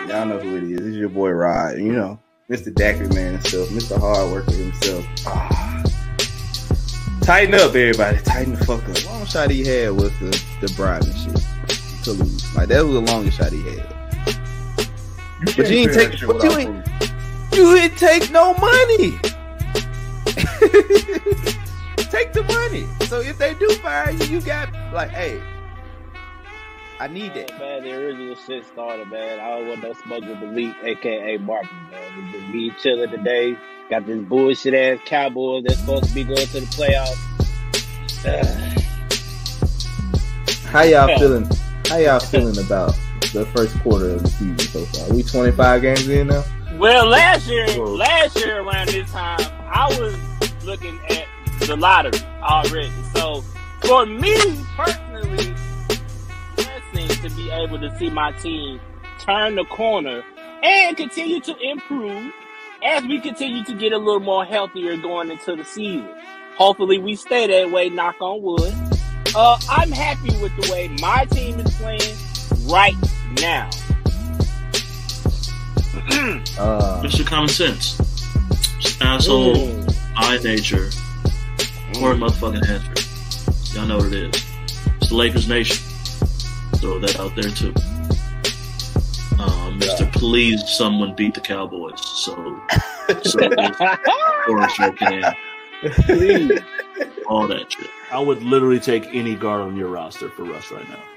Y'all know who it is. It's your boy Rod. You know, Mr. Daiquiri Man himself, Mr. Hard Worker himself. Tighten up, everybody. Tighten the fuck up. Long shot he had was the bribing shit to lose. Like that was the longest shot he had. But you didn't take. You didn't take no money. Take the money. So if they do fire you, you got like, hey, I need that. Man, the original shit started, man. I don't want no smoke with the leak, aka Marcus, man. We just be chilling today. Got this bullshit ass Cowboys that's supposed to be going to the playoffs. How y'all feeling? How y'all feeling about the first quarter of the season so far? We 25 games in now. Well, last year around this time, I was looking at the lottery already. So for me personally, blessing to be able to see my team turn the corner and continue to improve as we continue to get a little more healthier going into the season. Hopefully we stay that way, knock on wood. I'm happy with the way my team is playing right now. It's your common sense. Just asshole, eye nature, or motherfucking answer. Y'all know what it is. It's the Lakers Nation. Throw that out there too. Mr. Please, someone beat the Cowboys. So or please, all that shit. I would literally take any guard on your roster for Russ right now.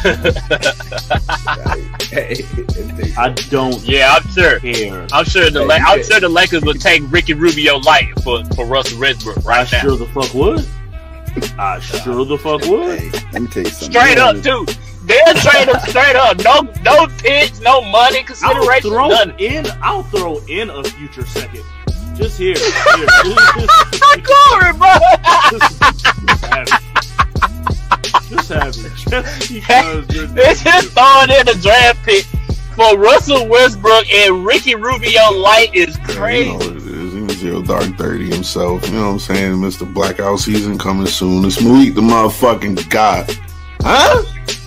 I don't. Yeah, I'm sure. Care. I'm sure the Lakers would take Ricky Rubio light for Russell Westbrook right now. I sure the fuck would. I sure the fuck would. Hey, let me tell you something. Straight up, too. They'll trade him straight up. No picks, no money consideration. I'll throw in a future second. Just here. Glory, bro. Just have it. Just because they're just throwing in a draft pick for Russell Westbrook and Ricky Rubio light is crazy. You know what it is. He was your dark 30 himself. You know what I'm saying? Mr. Blackout season coming soon. It's Malik the motherfucking God. Huh?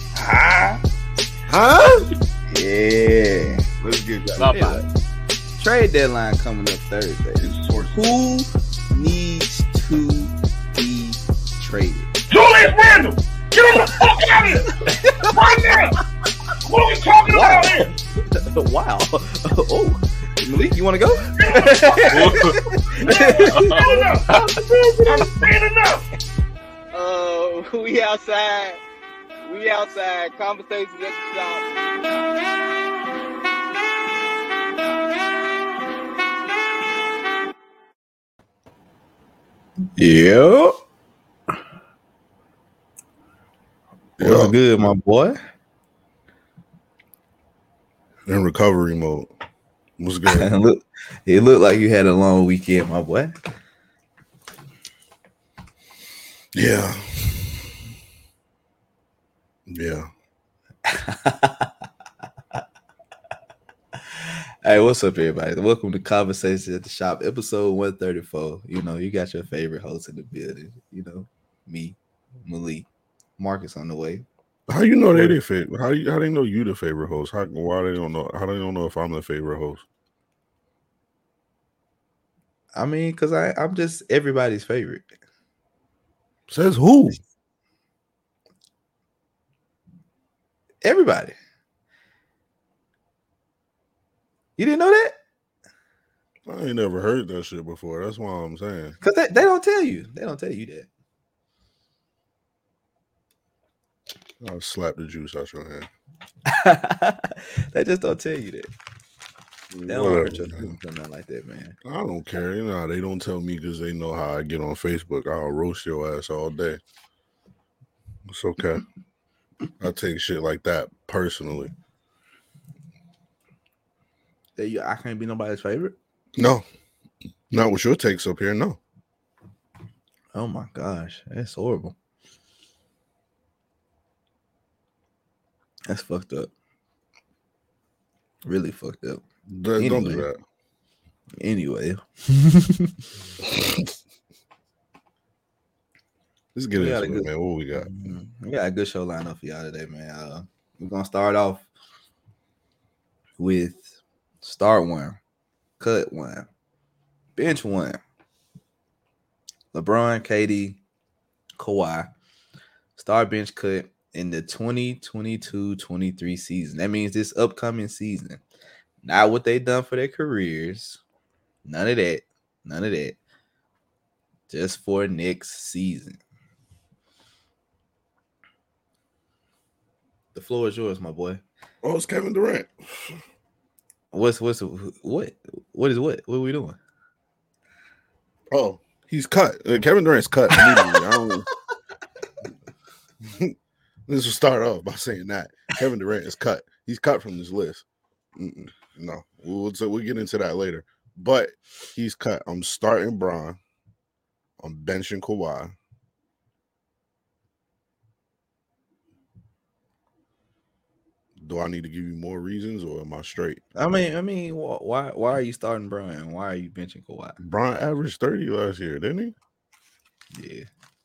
Yeah. Let's get that. Trade deadline coming up Thursday. Who needs to be traded? Julius Randle! Get him the fuck out of here! Right now! What are we talking about here? Wow. Oh. Malik, you want to go? I'm saying enough! We outside. We outside. Conversations at the shop. Yep. What's good, my boy? In recovery mode. What's good? It looked like you had a long weekend, my boy. Yeah. Hey, what's up, everybody? Welcome to Conversations at the Shop, episode 134. You know, you got your favorite host in the building. You know, me, Malik, Marcus on the way. How you know they favorite? How they know you the favorite host? Why they don't know? How they don't know if I'm the favorite host? I mean, because I'm just everybody's favorite. Says who? Everybody. You didn't know that? I ain't never heard that shit before. That's why I'm saying. Because they don't tell you. They don't tell you that. I'll slap the juice out your hand. They just don't tell you that. They don't hurt your feelings or nothing like that, man. I don't care. You know, they don't tell me because they know how I get on Facebook. I'll roast your ass all day. It's okay. I take shit like that personally. I can't be nobody's favorite? No. Not with your takes up here, no. Oh my gosh. That's horrible. That's fucked up. Really fucked up. Don't do that. Anyway. Let's get into it, man. What we got? We got a good show lined up for y'all today, man. We're going to start off with start one, cut one, bench one. LeBron, KD, Kawhi, start bench cut in the 2022-23 season. That means this upcoming season. Not what they done for their careers. None of that. None of that. Just for next season. The floor is yours, my boy. Oh, it's Kevin Durant. What is what? What are we doing? Oh, he's cut. Kevin Durant's cut immediately. This will start off by saying that Kevin Durant is cut. He's cut from this list. No, we'll get into that later. But he's cut. I'm starting Bron. I'm benching Kawhi. Do I need to give you more reasons, or am I straight? I mean, why are you starting Bron? Why are you benching Kawhi? Bron averaged 30 last year, didn't he? Yeah,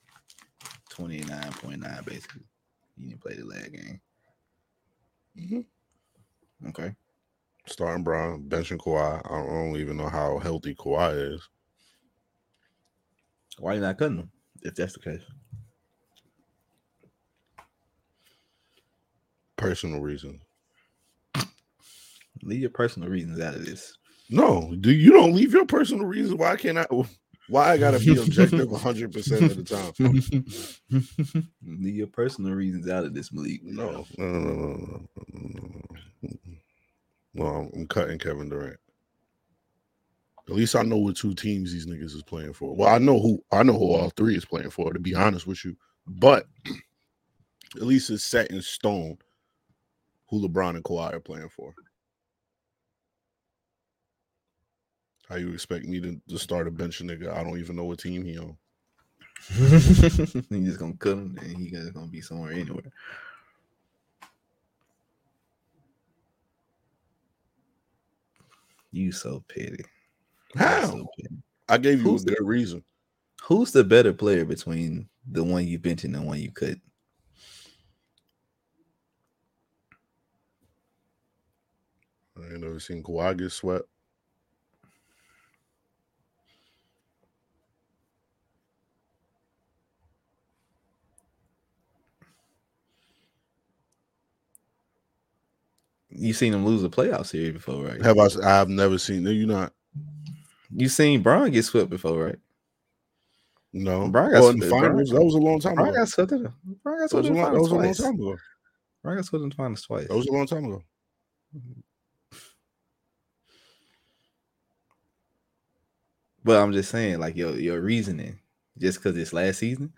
29.9 basically. He didn't play the last game. Mm-hmm. Okay. Starting Bron, benching Kawhi. I don't even know how healthy Kawhi is. Why are you not cutting him if that's the case? Personal reasons. Leave your personal reasons out of this. No, you don't leave your personal reasons. Why I gotta be objective 100% of the time? Leave your personal reasons out of this, Malik. No. Well, I'm cutting Kevin Durant. At least I know what two teams these niggas is playing for. Well, I know who all three is playing for, to be honest with you. But at least it's set in stone who LeBron and Kawhi are playing for. How you expect me to start a bench nigga? I don't even know what team he on. You just gonna cut him and he gonna be somewhere anywhere. You so petty. How? So petty. I gave you a good reason. Who's the better player between the one you bench and the one you cut? I ain't never seen Kawhi get swept. You seen him lose a playoff series before, right? I've never seen. No, you not. You seen Bron get swept before, right? No, Bron got in the finals. That was a long time ago. Bron got swept in the finals twice. That was a long time ago. Bron got swept in the finals twice. That was a long time ago. But I'm just saying, like your reasoning, just because it's last season,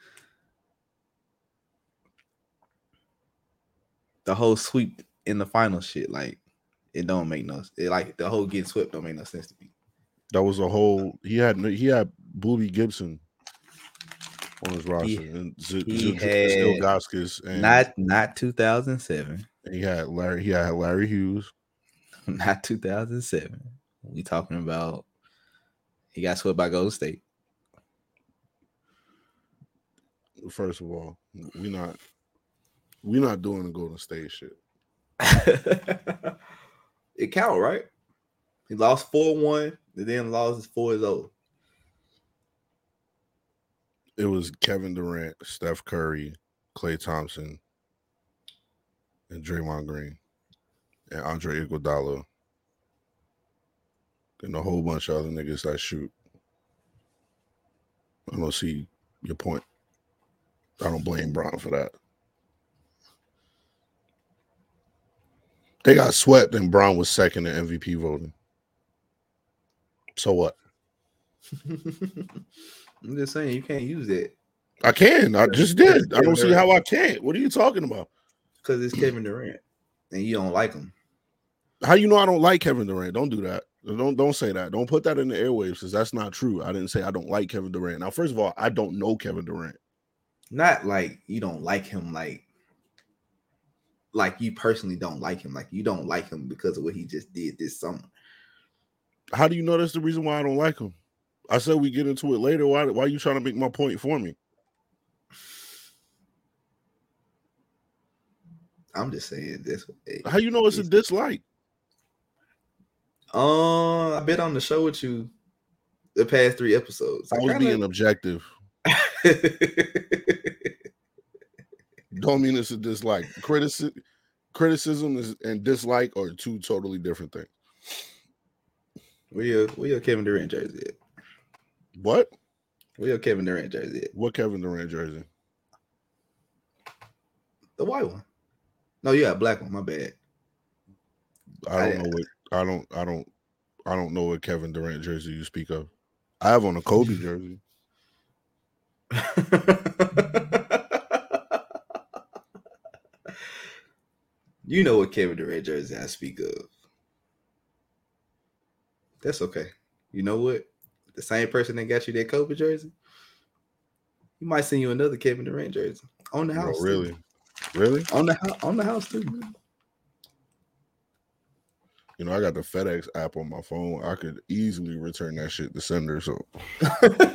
the whole sweep in the final shit, like it don't make no. Like the whole getting swept don't make no sense to me. That was a whole. He had Boobie Gibson on his roster, and Ilgauskas, and not 2007. And he had Larry Hughes. Not 2007. We talking about. He got swept by Golden State. First of all, we're not doing the Golden State shit. It count, right? He lost 4-1, and then lost 4-0. It was Kevin Durant, Steph Curry, Klay Thompson, and Draymond Green, and Andre Iguodala. And a whole bunch of other niggas that shoot. I don't see your point. I don't blame Bron for that. They got swept and Bron was second in MVP voting. So what? I'm just saying you can't use that. I can. I just did. I don't see how I can't. What are you talking about? Because it's Kevin Durant and you don't like him. How you know I don't like Kevin Durant? Don't do that. Don't say that. Don't put that in the airwaves because that's not true. I didn't say I don't like Kevin Durant. Now, first of all, I don't know Kevin Durant. Not like you don't like him, like you personally don't like him. Like you don't like him because of what he just did this summer. How do you know that's the reason why I don't like him? I said we get into it later. Why are you trying to make my point for me? I'm just saying this. How you know it's a dislike? I've been on the show with you the past 3 episodes. I was being objective. Don't mean it's a dislike. Criticism and dislike are 2 totally different things. Where your Kevin Durant jersey at? What? Where your Kevin Durant jersey at? What Kevin Durant jersey? The white one. No, you got a black one. My bad. I don't know what Kevin Durant jersey you speak of. I have on a Kobe jersey. You know what Kevin Durant jersey I speak of. That's okay. You know what? The same person that got you that Kobe jersey, he might send you another Kevin Durant jersey on the house. Oh, really? Too. Really? On the house too. You know, I got the FedEx app on my phone. I could easily return that shit to sender. So you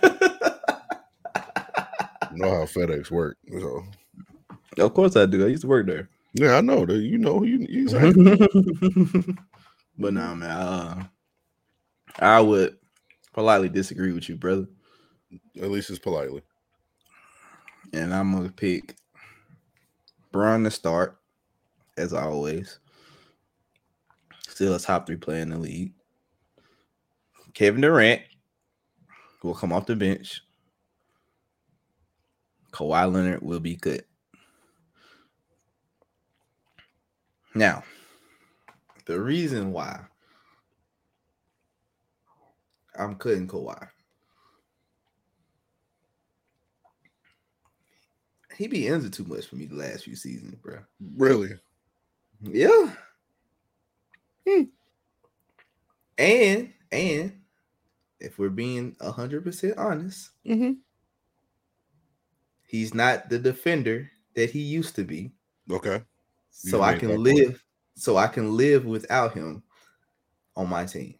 know how FedEx work. So of course I do. I used to work there. Yeah, I know. You know, exactly. But nah, man. I would politely disagree with you, brother. At least it's politely. And I'm gonna pick Bron to start, as always. Still a top 3 player in the league. Kevin Durant will come off the bench. Kawhi Leonard will be cut. Now, the reason why I'm cutting Kawhi, he be injured too much for me the last few seasons, bro. Really? Yeah. And if we're being 100% honest, he's not the defender that he used to be. Okay. So I can live. So I can live without him on my team.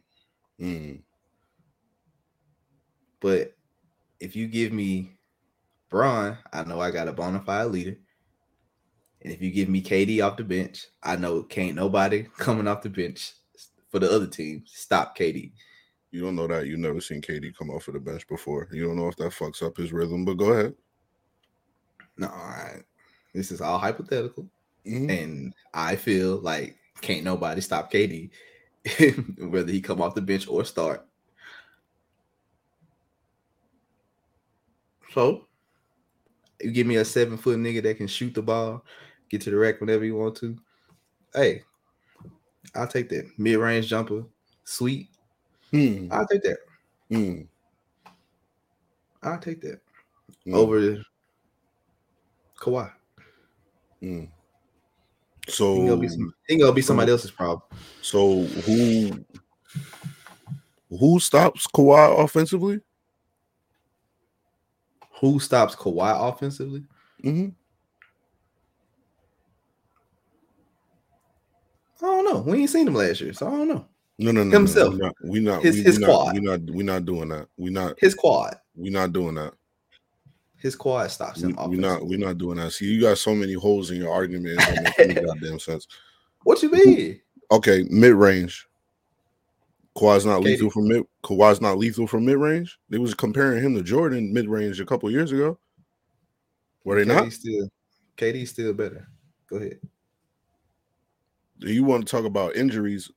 But if you give me Bron, I know I got a bona fide leader. And if you give me KD off the bench, I know can't nobody coming off the bench for the other team stop KD. You don't know that. You've never seen KD come off of the bench before. You don't know if that fucks up his rhythm, but go ahead. No, all right. This is all hypothetical. And I feel like can't nobody stop KD, whether he come off the bench or start. So you give me a 7-foot nigga that can shoot the ball, get to the rack whenever you want to. Hey, I'll take that. Mid-range jumper, sweet. I'll take that. I'll take that over Kawhi. So ain't gonna be somebody else's problem. So who stops Kawhi offensively? Who stops Kawhi offensively? I don't know. We ain't seen him last year, so I don't know. No. Himself. We not his quad. We're not doing that. His quad. We're not doing that. His quad stops him. We're not doing that. See, you got so many holes in your argument. It don't make any goddamn sense. What you mean? Okay, mid range. Kawhi's not lethal from mid. Kawhi's not lethal from mid range. They was comparing him to Jordan mid range a couple of years ago. Were they not? KD's still better. Go ahead. Do you want to talk about injuries?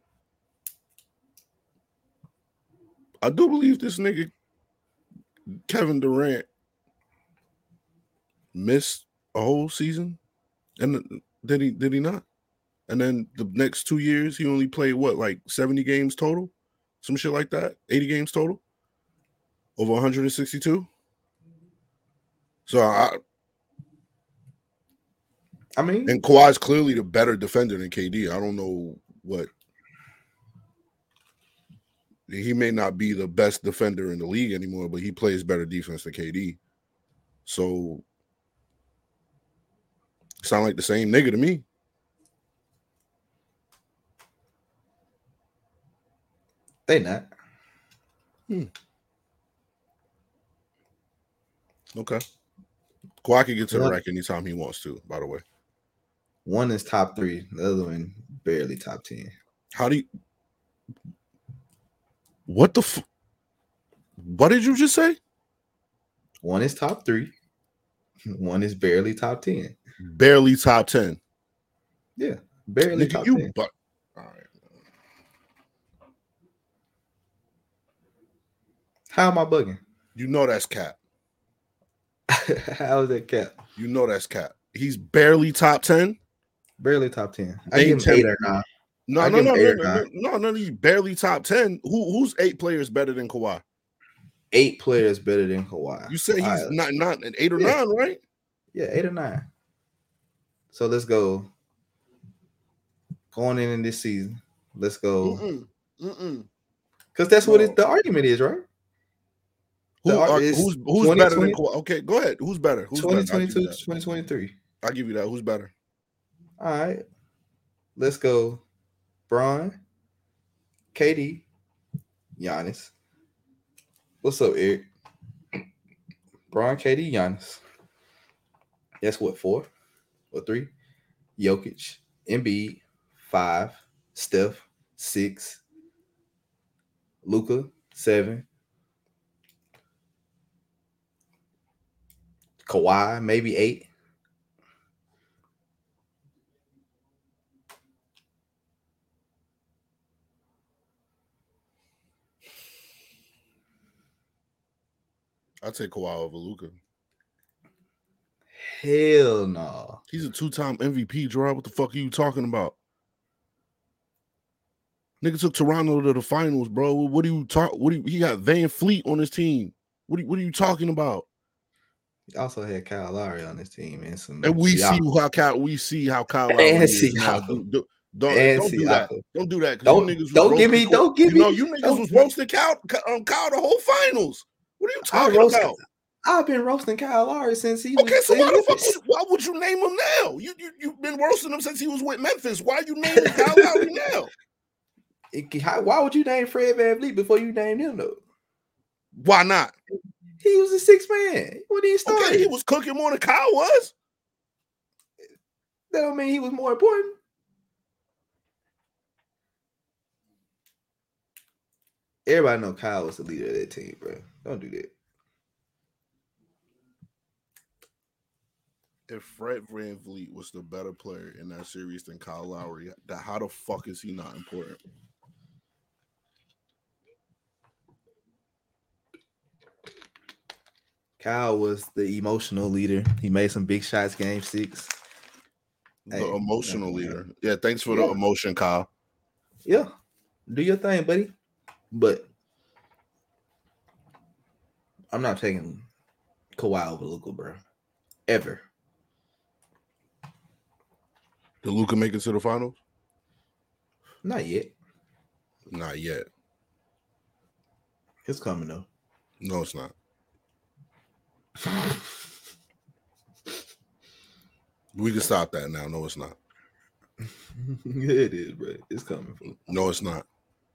I do believe this nigga Kevin Durant missed a whole season, and did he not? And then the next 2 years, he only played what, like 70 games total, some shit like that, 80 games total, over 162. So I mean, and Kawhi's clearly the better defender than KD. I don't know what. He may not be the best defender in the league anymore, but he plays better defense than KD. So, sound like the same nigga to me. They not. Okay. Kawhi can get to the rack anytime he wants to, by the way. One is top 3, the other one barely top 10. How do you What the? What did you just say? One is top 3. One is barely top 10. Barely top 10. Yeah, barely Nigga, top you 10. but all right. How am I bugging? You know that's cap. How is that cap? You know that's cap. He's barely top 10. Barely top 10. I Name give him 10. 8 or 9. No. He's barely top 10. Who's 8 players better than Kawhi? 8 players better than Kawhi. You said he's not an 8 or 9, right? Yeah, 8 or 9. So let's go. Going in this season, let's go. Because that's what the argument is, right? Who's better than Kawhi? Okay, go ahead. Who's better? 2022 to 2023. I'll give you that. Who's better? All right. Let's go. Bron, KD, Giannis. What's up, Eric? Bron, KD, Giannis. That's what, 4 or 3? Jokic, Embiid, 5. Steph, 6. Luka, 7. Kawhi, maybe 8. I'll take Kawhi over Luka. Hell no. He's a 2-time MVP, Gerard. What the fuck are you talking about? Nigga took Toronto to the finals, bro. What do you talk? He got Van Fleet on his team. What are you talking about? He also had Kyle Lowry on his team and we see how Kyle Lowry is now. Don't do that. Don't do that. Don't give me. You niggas was roasting Kyle the whole finals. What are you talking about? I've been roasting Kyle Lowry since he was. Okay, so why would you name him now? You've been roasting him since he was with Memphis. Why are you naming Kyle Lowry now? Why would you name Fred VanVleet before you named him though? Why not? He was a 6th man when he started. Okay, he was cooking more than Kyle was. That don't mean he was more important. Everybody know Kyle was the leader of that team, bro. Don't do that. If Fred VanVleet was the better player in that series than Kyle Lowry, how the fuck is he not important? Kyle was the emotional leader. He made some big shots game 6. The emotional leader. Yeah, thanks for the emotion, Kyle. Yeah. Do your thing, buddy. But I'm not taking Kawhi over Luka, bro. Ever. Did Luka make it to the finals? Not yet. Not yet. It's coming, though. No, it's not. We can stop that now. No, it's not. It is, bro. It's coming. No, it's not.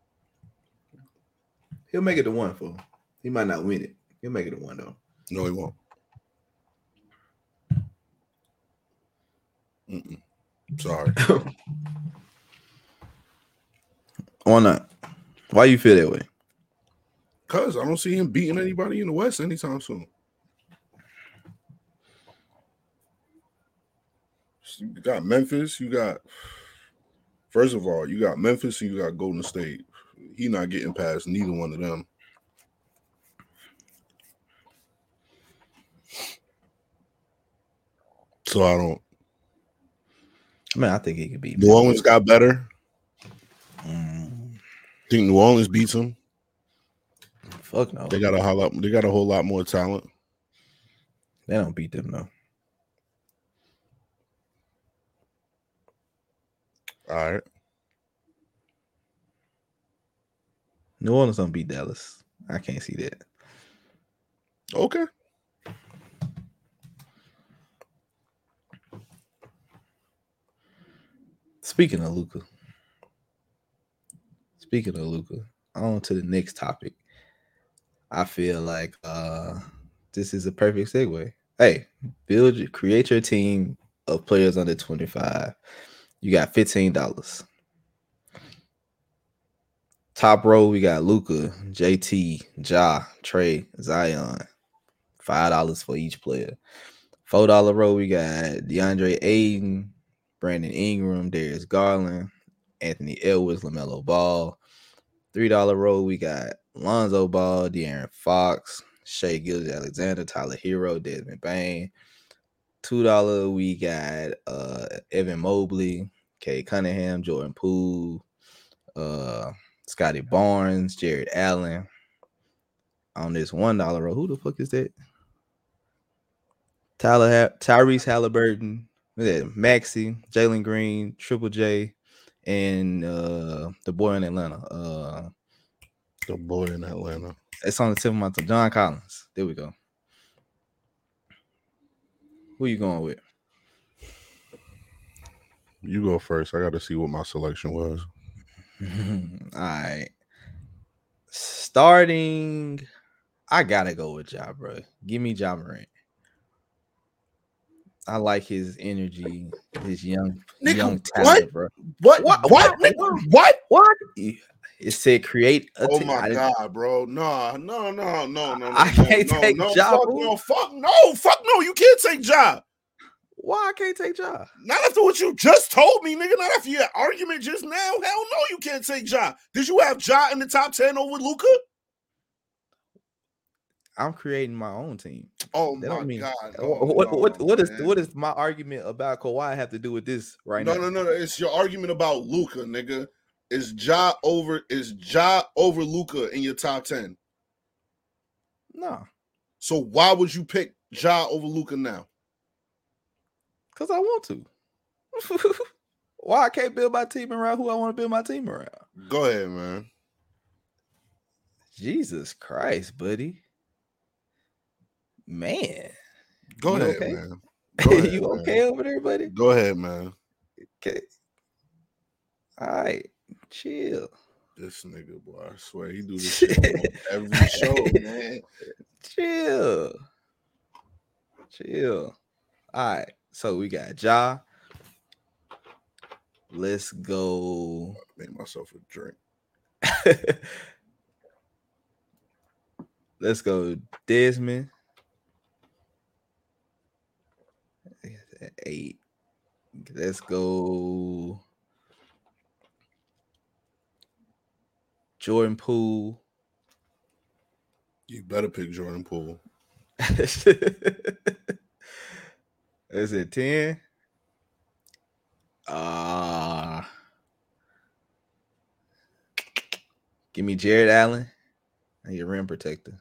He'll make it to 1, fool. He might not win it. He'll make it to 1, though. No, he won't. Sorry. Why not? Why you feel that way? Because I don't see him beating anybody in the West anytime soon. You got Memphis. First of all, you got Memphis and you got Golden State. He not getting past neither one of them. So I think he could beat New Orleans got better. Think New Orleans beats him? Fuck no. They got a whole lot more talent. They don't beat them though. All right. New Orleans don't beat Dallas. I can't see that. Okay. Speaking of Luka, on to the next topic. I feel like this is a perfect segue. Hey, create your team of players under 25. You got $15. Top row, we got Luka, JT, Ja, Trey, Zion. $5 for each player. $4 row, we got DeAndre Ayton, Brandon Ingram, Darius Garland, Anthony Edwards, LaMelo Ball. $3 row, we got Lonzo Ball, De'Aaron Fox, Shai Gilgeous-Alexander, Tyler Hero, Desmond Bane. $2, we got Evan Mobley, Kay Cunningham, Jordan Poole, Scotty Barnes, Jared Allen. On this $1 row, who the fuck is that? Tyrese Halliburton, Maxey, Jalen Green, Triple J, and the boy in Atlanta. The boy in Atlanta. It's on the tip of my tongue. John Collins. There we go. Who you going with? You go first. I got to see what my selection was. All right. Starting, I gotta go with Ja, bro. Give me Ja Morant. I like his energy, his young talent, what? bro. What? What? It said create a Oh team. my god, bro. No. I can't take Ja. Fuck no. You can't take Ja. Why I can't take Ja? Not after what you just told me, nigga. Not after your argument just now. Hell no, you can't take Ja. Did you have Ja in the top 10 over Luka? I'm creating my own team. Oh my god. What is my argument about Kawhi have to do with this now? No. It's your argument about Luka, nigga. Is Ja over Luka in your top 10? No. So why would you pick Ja over Luka now? Because I want to. Why I can't build my team around who I want to build my team around? Go ahead, man. Jesus Christ, buddy. Man. Go ahead, okay? man. Go ahead, you man. okay over there, buddy? Go ahead, man. Okay. All right. Chill. This nigga, boy, I swear he do this shit on every show, man. Chill. All right. So we got Ja. Let's go. Make myself a drink. Let's go Desmond. 8. Let's go Jordan Poole. You better pick Jordan Poole. Is it 10? Give me Jared Allen and your rim protector.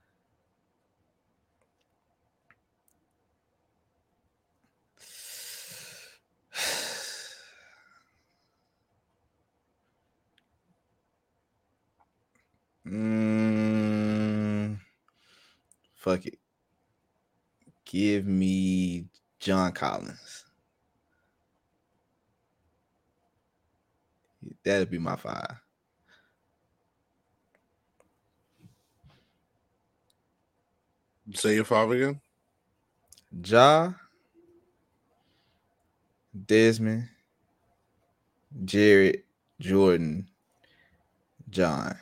Fuck it. Give me John Collins. That'd be my 5. Say your 5 again. Ja, Desmond, Jared, Jordan, John.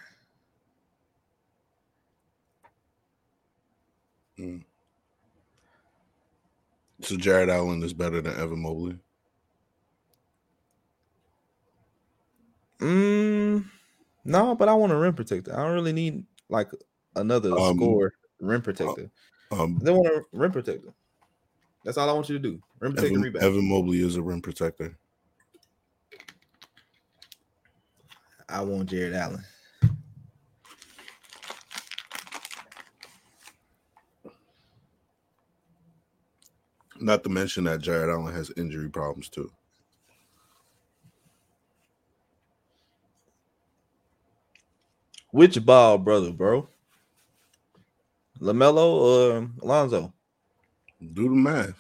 So Jared Allen is better than Evan Mobley? No, but I want a rim protector. I don't really need like another score rim protector. They want a rim protector. That's all I want you to do. Rim protector, rebound. Evan Mobley is a rim protector. I want Jared Allen. Not to mention that Jared Allen has injury problems too. Which ball brother, bro? LaMelo or Alonzo? Do the math.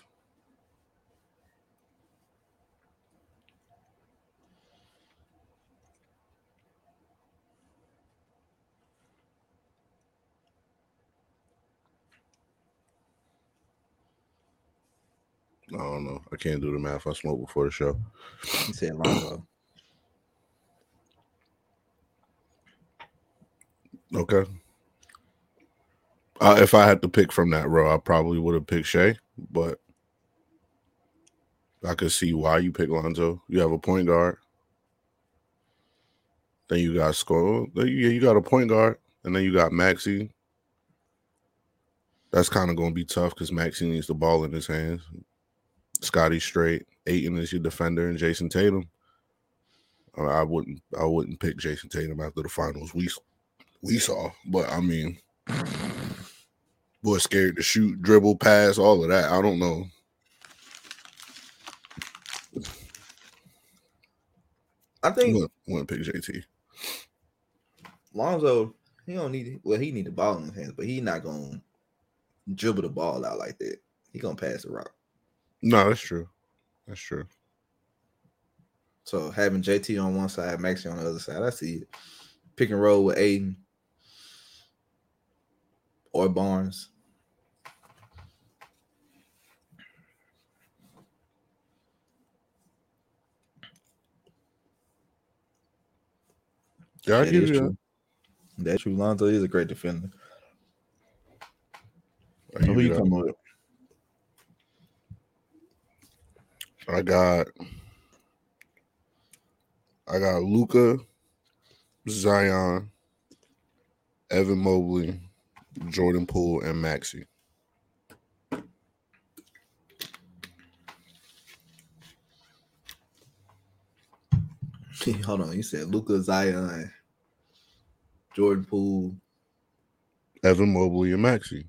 I don't know. I can't do the math. I smoked before the show. He said Lonzo. Okay. If I had to pick from that row, I probably would have picked Shea, but I could see why you pick Lonzo. You have a point guard. Then you got score. You got a point guard, and then you got Maxey. That's kind of going to be tough because Maxey needs the ball in his hands. Scotty straight. Ayton is your defender, and Jason Tatum. I wouldn't pick Jason Tatum after the finals we saw, but I mean, boy, scared to shoot, dribble, pass, all of that. I don't know. I think wouldn't pick JT. Lonzo, he need the ball in his hands, but he's not gonna dribble the ball out like that. He gonna pass the rock. No, that's true. That's true. So having JT on one side, Maxey on the other side, I see it. Pick and roll with Aiden or Barnes. Yeah, I give you that. That's true. Lonzo is a great defender. Who you come with? I got Luka, Zion, Evan Mobley, Jordan Poole, and Maxey. Hold on, you said Luka, Zion, Jordan Poole, Evan Mobley, and Maxey.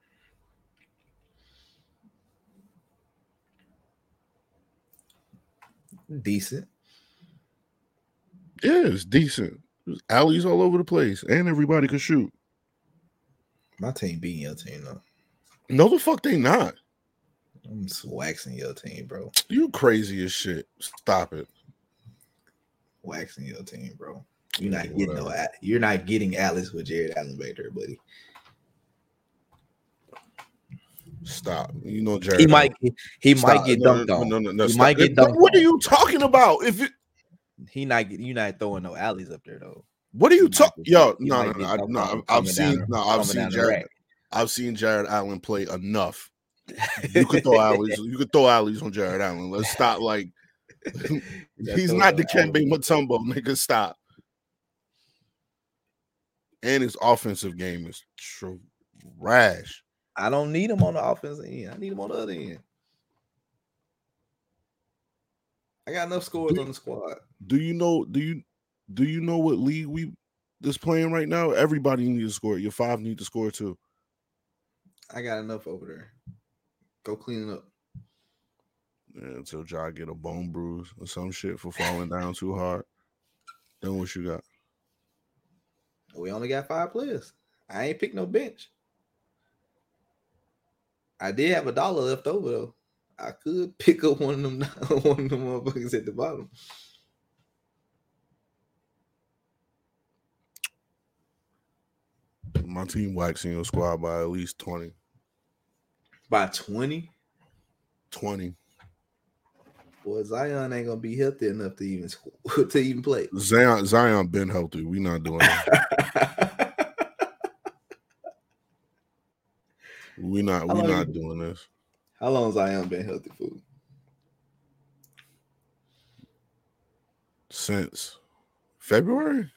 Decent. Yeah, it's decent. There's alleys all over the place, and everybody could shoot. My team beating your team, though. No, the fuck they not. I'm waxing your team, bro. You crazy as shit. Stop it. Waxing your team, bro. You're not getting Alex with Jared Allen back there, buddy. Stop. You know Jared. He might get dunked on. No. He might get dunked. What are you talking about? You're not throwing no alleys up there though. What are you talking? Yo, no. I've seen Jared Allen play enough. You could throw alleys. You could throw alleys on Jared Allen. Let's stop. Like he's not Dikembe Mutombo, nigga. Stop. And his offensive game is trash. I don't need him on the offensive end. I need him on the other end. I got enough scores on the squad. Do you know what league we is playing right now? Everybody needs to score. Your five need to score too. I got enough over there. Go clean it up. Yeah, until Ja get a bone bruise or some shit for falling down too hard. Then what you got? We only got 5 players. I ain't picked no bench. I did have $1 left over though. I could pick up one of them motherfuckers at the bottom. My team waxing your squad by at least 20. By 20? 20. Boy, Zion ain't gonna be healthy enough to even play. Zion been healthy. We not doing that. we not doing this. How long has Zion been healthy for? Since February?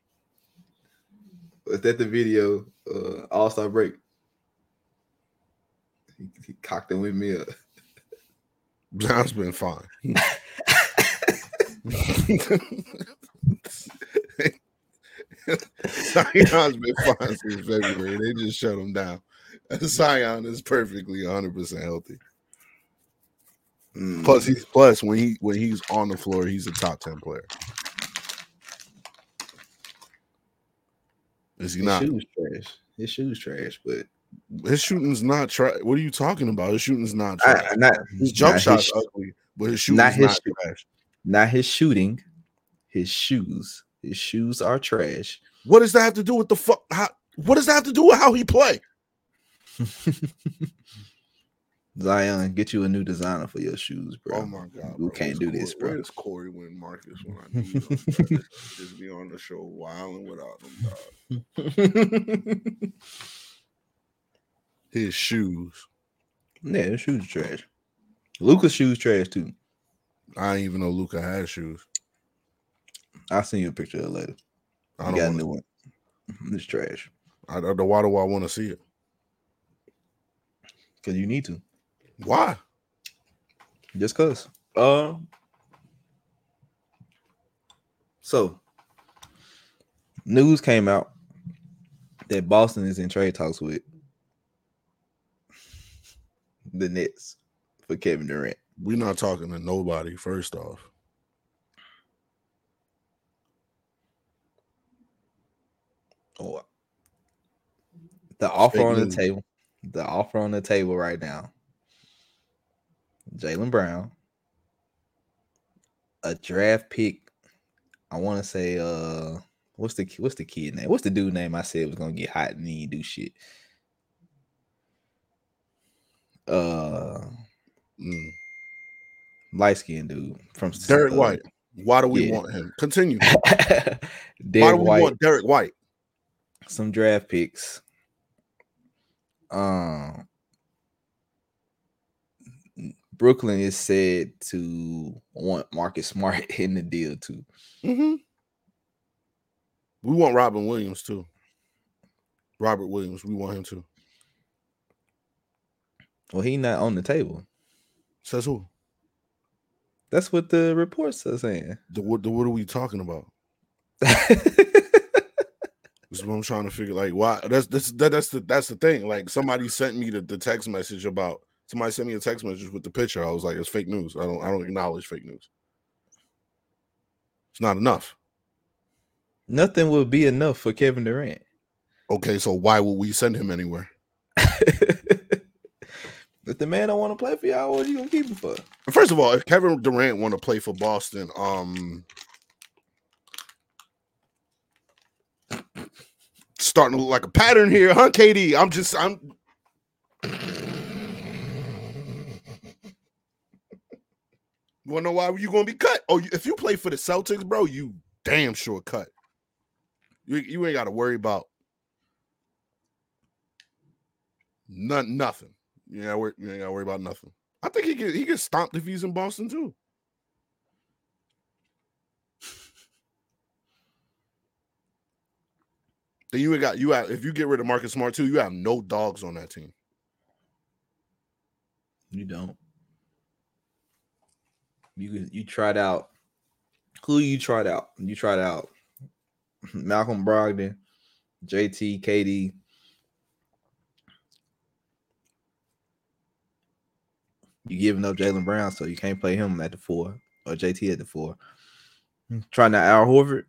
Was that the video All-Star break? He cocked the windmill. Zion's been fine. Zion's been fine since February. They just shut him down. Zion is perfectly 100% healthy. Plus when he's on the floor, he's a top 10 player. Is he not? His shoes trash, but his shooting's not trash. What are you talking about? His shooting's not trash. His jump shot's ugly, but his shooting's not trash. Not his shooting. His shoes. His shoes are trash. What does that have to do with what does that have to do with how he play? Zion, get you a new designer for your shoes, bro. Oh my god, you bro. can't do this, bro. Where's Corey when Marcus when I need him? Just be on the show wilding without him, dog. His shoes. Yeah, his shoes trash. Luka's shoes trash too. I didn't even know Luka had shoes. I'll send you a picture of it later. I got a new one. It's trash. Why do I want to see it? Because you need to. Why? Just because. So, news came out that Boston is in trade talks with the Nets for Kevin Durant. We're not talking to nobody, first off. Oh, the offer on the table. The offer on the table right now. Jaylen Brown, a draft pick. I want to say, what's the kid name? What's the dude name I said was gonna get hot and he do shit? Light skinned dude from Derek White. Why do we want him? Continue. Why do we want Derek White? Some draft picks. Brooklyn is said to want Marcus Smart in the deal too. Mm-hmm. We want Robert Williams too. Robert Williams, we want him too. Well, he not on the table. Says who? That's what the reports are saying. What are we talking about? This is what I'm trying to figure. Like, why? That's the thing. Like, somebody sent me the text message about. Somebody sent me a text message with the picture. I was like, it's fake news. I don't acknowledge fake news. It's not enough. Nothing will be enough for Kevin Durant. Okay, so why would we send him anywhere? If the man don't want to play for y'all, what are you gonna keep him for? First of all, if Kevin Durant want to play for Boston, starting to look like a pattern here, huh, KD? I'm you wanna know why you gonna be cut? Oh, if you play for the Celtics, bro, you damn sure cut. You ain't got to worry about nothing. You ain't got to worry about nothing. I think he gets stomped if he's in Boston too. Then you have if you get rid of Marcus Smart too, you have no dogs on that team. You don't. You tried out. Who you tried out? You tried out Malcolm Brogdon, JT, KD. You giving up Jaylen Brown, so you can't play him at the 4 or JT at the 4. Trying out Al Horford.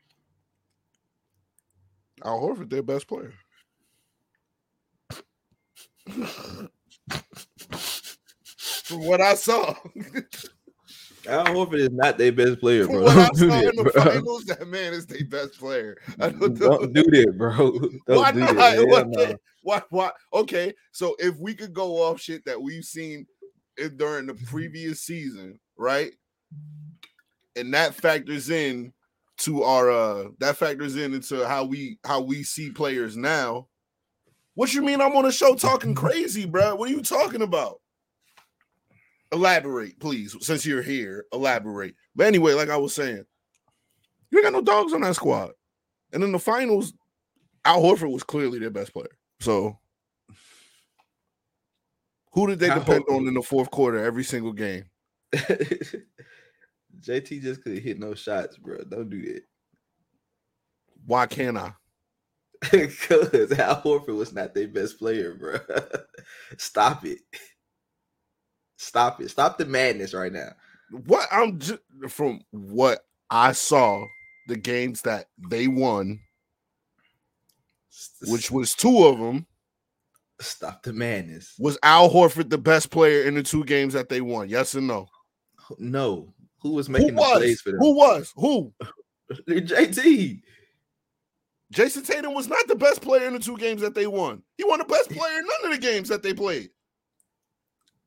Al Horford, their best player. From what I saw. Al Horford is not their best player, bro. From what I saw in the finals, that man is their best player. Don't do that, bro. Why do not? that. Why? Okay, so if we could go off shit that we've seen during the previous season, right? And that factors in to our into how we see players now. What you mean I'm on a show talking crazy, bro? What are you talking about? Elaborate, please. Since you're here, elaborate. But anyway, like I was saying, you ain't got no dogs on that squad. And in the finals, Al Horford was clearly their best player. So who did they depend on in the fourth quarter every single game? JT just couldn't hit no shots, bro. Don't do that. Why can't I? Because Al Horford was not their best player, bro. Stop it. Stop it. Stop the madness right now. What I'm just from what I saw, the games that they won, which was 2 of them. Stop the madness. Was Al Horford the best player in the 2 games that they won? Yes or no? No. Who was making the plays for them? Who? JT. Jason Tatum was not the best player in the 2 games that they won. He won the best player in none of the games that they played.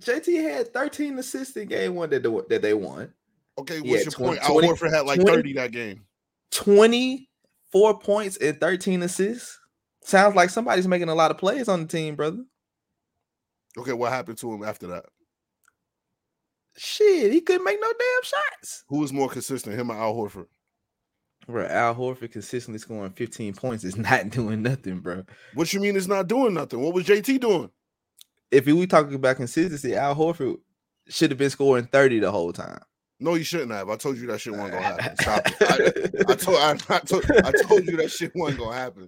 JT had 13 assists in game one that they won. Okay, He what's had your point? 20 Al Horford had like 30 that game. 24 points and 13 assists. Sounds like somebody's making a lot of plays on the team, brother. Okay, what happened to him after that? Shit, he couldn't make no damn shots. Who was more consistent, him or Al Horford? Bro, Al Horford consistently scoring 15 points is not doing nothing, bro. What you mean it's not doing nothing? What was JT doing? If we talking about consistency, Al Horford should have been scoring 30 the whole time. No, you shouldn't have. I told you that shit wasn't gonna happen. Stop it. I told you that shit wasn't gonna happen.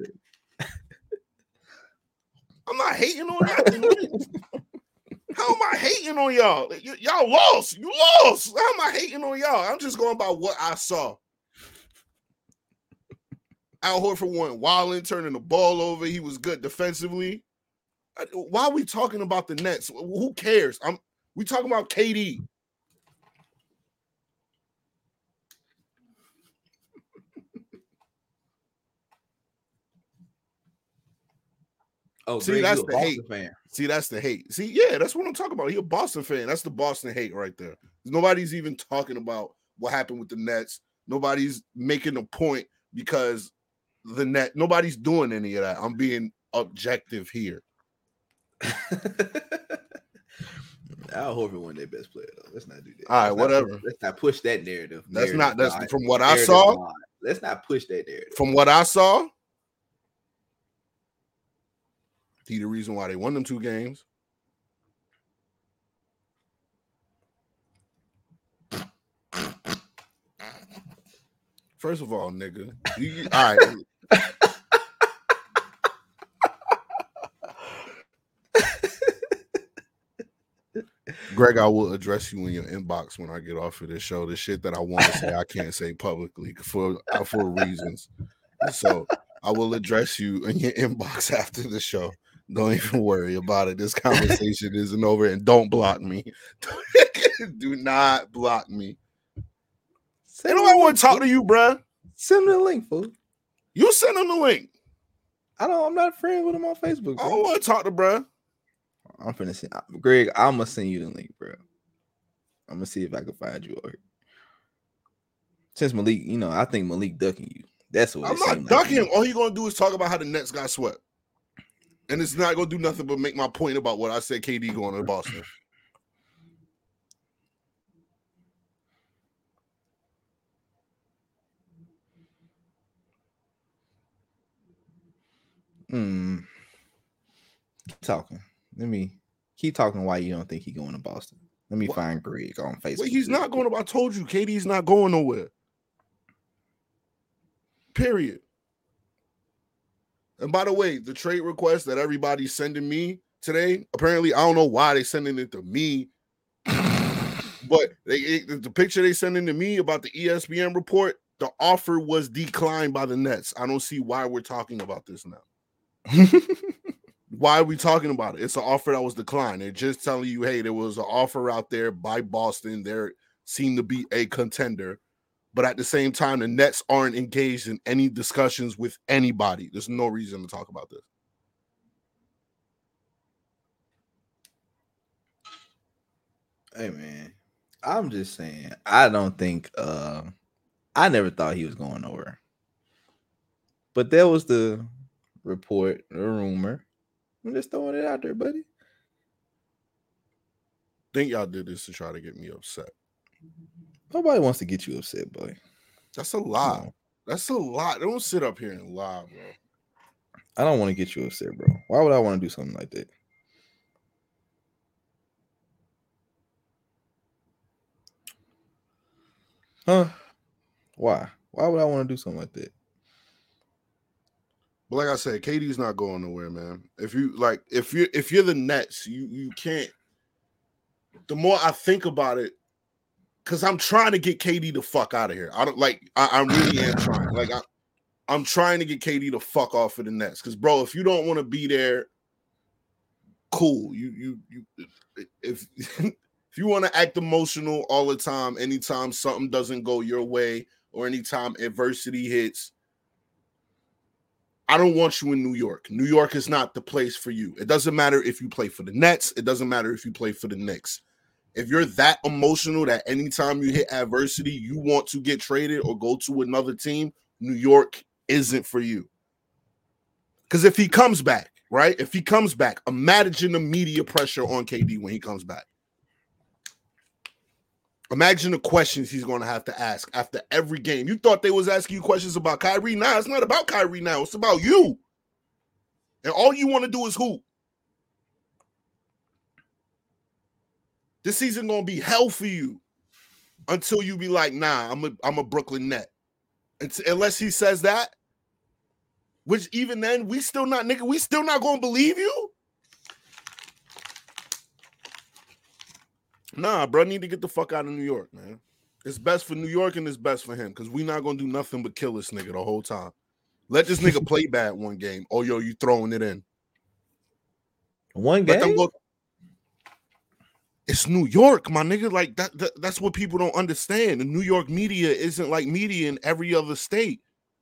I'm not hating on nothing. How am I hating on y'all? Y'all lost. You lost. How am I hating on y'all? I'm just going by what I saw. Al Horford went wilding, turning the ball over. He was good defensively. Why are we talking about the Nets? Who cares? We talking about KD. Oh, see, Greg, that's you a the Boston hate. fan. See, that's the hate. See, yeah, that's what I'm talking about. He a Boston fan. That's the Boston hate right there. Nobody's even talking about what happened with the Nets. Nobody's making a point because the net. Nobody's doing any of that. I'm being objective here. Al Horford won their best player though. Let's not do that. All right, whatever. Let's not push that narrative. That's Narrative from what I saw. line. Let's not push that narrative. From what I saw, he the reason why they won them 2 games. First of all, nigga, all right. Greg, I will address you in your inbox when I get off of this show. The shit that I want to say, I can't say publicly for reasons. So I will address you in your inbox after the show. Don't even worry about it. This conversation isn't over, and don't block me. Do not block me. Ain't nobody want to talk to you, bruh. Send him the link, fool. You send him the link. I'm not friends with him on Facebook. Bro. I don't want to talk to bruh. I'm finna send Greg. I'm gonna send you the link, bro. I'm gonna see if I can find you over here. Since Malik, I think Malik ducking you. That's what I'm not ducking him. All he gonna do is talk about how the Nets got swept, and it's not gonna do nothing but make my point about what I said. KD going to Boston. Keep talking. Let me keep talking why you don't think he's going to Boston. Let me find Greg on Facebook. Wait, he's not going to. I told you, KD's not going nowhere. Period. And by the way, the trade request that everybody's sending me today, apparently, I don't know why they're sending it to me, but the picture they sending to me about the ESPN report, the offer was declined by the Nets. I don't see why we're talking about this now. Why are we talking about it? It's an offer that was declined. They're just telling you, hey, there was an offer out there by Boston. There seemed to be a contender. But at the same time, the Nets aren't engaged in any discussions with anybody. There's no reason to talk about this. Hey, man, I'm just saying, I don't think, I never thought he was going nowhere. But there was the report, the rumor. I'm just throwing it out there, buddy. Think y'all did this to try to get me upset. Nobody wants to get you upset, boy. That's a lie. That's a lot. Don't sit up here and lie, bro. I don't want to get you upset, bro. Why would I want to do something like that? Huh? Why? Why would I want to do something like that? But like I said, KD's not going nowhere, man. If you're the Nets, you can't. The more I think about it, because I'm trying to get KD the fuck out of here. I really am trying. Like I'm trying to get KD the fuck off of the Nets. Because bro, if you don't want to be there, cool. If if you want to act emotional all the time, anytime something doesn't go your way or anytime adversity hits, I don't want you in New York. New York is not the place for you. It doesn't matter if you play for the Nets. It doesn't matter if you play for the Knicks. If you're that emotional that anytime you hit adversity, you want to get traded or go to another team, New York isn't for you. Because if he comes back, right? If he comes back, imagine the media pressure on KD when he comes back. Imagine the questions he's going to have to ask after every game. You thought they was asking you questions about Kyrie. Nah, it's not about Kyrie now. It's about you. And all you want to do is hoop. This season going to be hell for you until you be like, nah, I'm a Brooklyn Net. Unless he says that, which even then, we still not going to believe you? Nah, bro, need to get the fuck out of New York, man. It's best for New York and it's best for him because we not going to do nothing but kill this nigga the whole time. Let this nigga play bad one game. Oh, yo, you throwing it in. One game? It's New York, my nigga. Like, that's what people don't understand. The New York media isn't like media in every other state.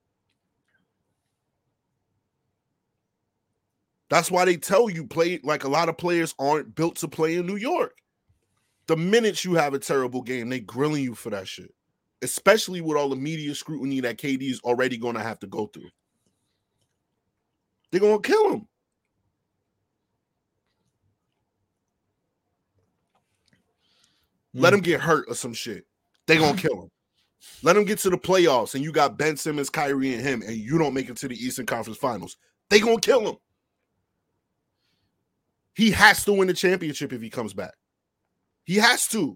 That's why they tell you play like a lot of players aren't built to play in New York. The minute you have a terrible game, they grilling you for that shit. Especially with all the media scrutiny that KD is already going to have to go through. They're going to kill him. Let him get hurt or some shit. They're going to kill him. Let him get to the playoffs and you got Ben Simmons, Kyrie, and him, and you don't make it to the Eastern Conference Finals. They're going to kill him. He has to win the championship if he comes back. He has to.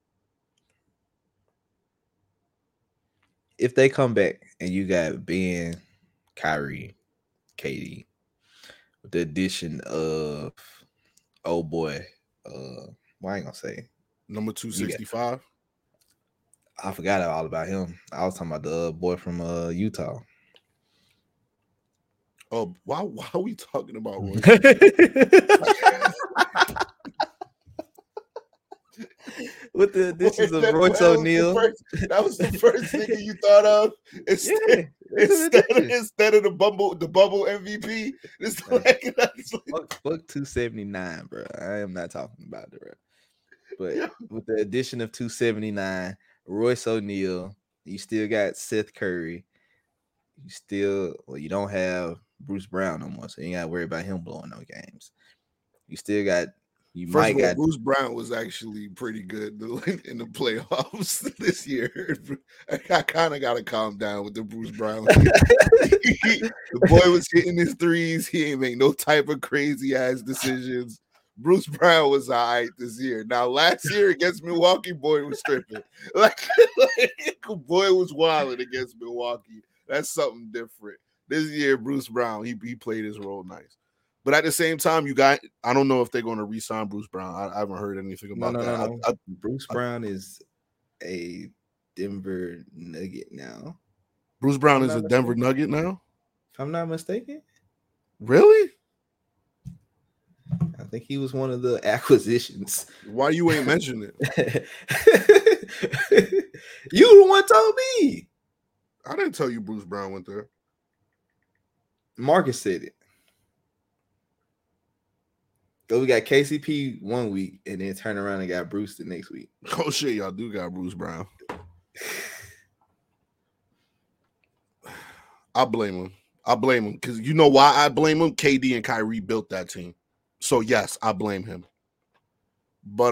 If they come back and you got Ben, Kyrie, KD, with the addition of old boy, well, I ain't gonna say number 265. I forgot all about him. I was talking about the boy from Utah. Oh, why are we talking about Roy? With the additions of Royce O'Neal. That was the first thing you thought of. Instead of the bubble MVP. It's like Fuck 279, bro. I am not talking about it, bro. But with the addition of 279, Royce O'Neal, you still got Seth Curry. You don't have Bruce Brown no more, so you ain't gotta worry about him blowing no games. You still got Bruce Brown was actually pretty good in the playoffs this year. I kind of got to calm down with the Bruce Brown. The boy was hitting his threes. He ain't make no type of crazy ass decisions. Bruce Brown was all right this year. Now, last year against Milwaukee, boy was stripping. Like boy was wilding against Milwaukee. That's something different. This year, Bruce Brown, he played his role nice. But at the same time, I don't know if they're going to re-sign Bruce Brown. I haven't heard anything about that. No. Bruce Brown is a Denver Nugget now. Bruce Brown is a Denver Nugget now? If I'm not mistaken. Really? I think he was one of the acquisitions. Why you ain't mentioned it? You the one told me. I didn't tell you Bruce Brown went there. Marcus said it. So we got KCP 1 week and then turn around and got Bruce the next week. Oh shit, y'all do got Bruce Brown. I blame him because you know why I blame him? KD and Kyrie built that team. So yes, I blame him. But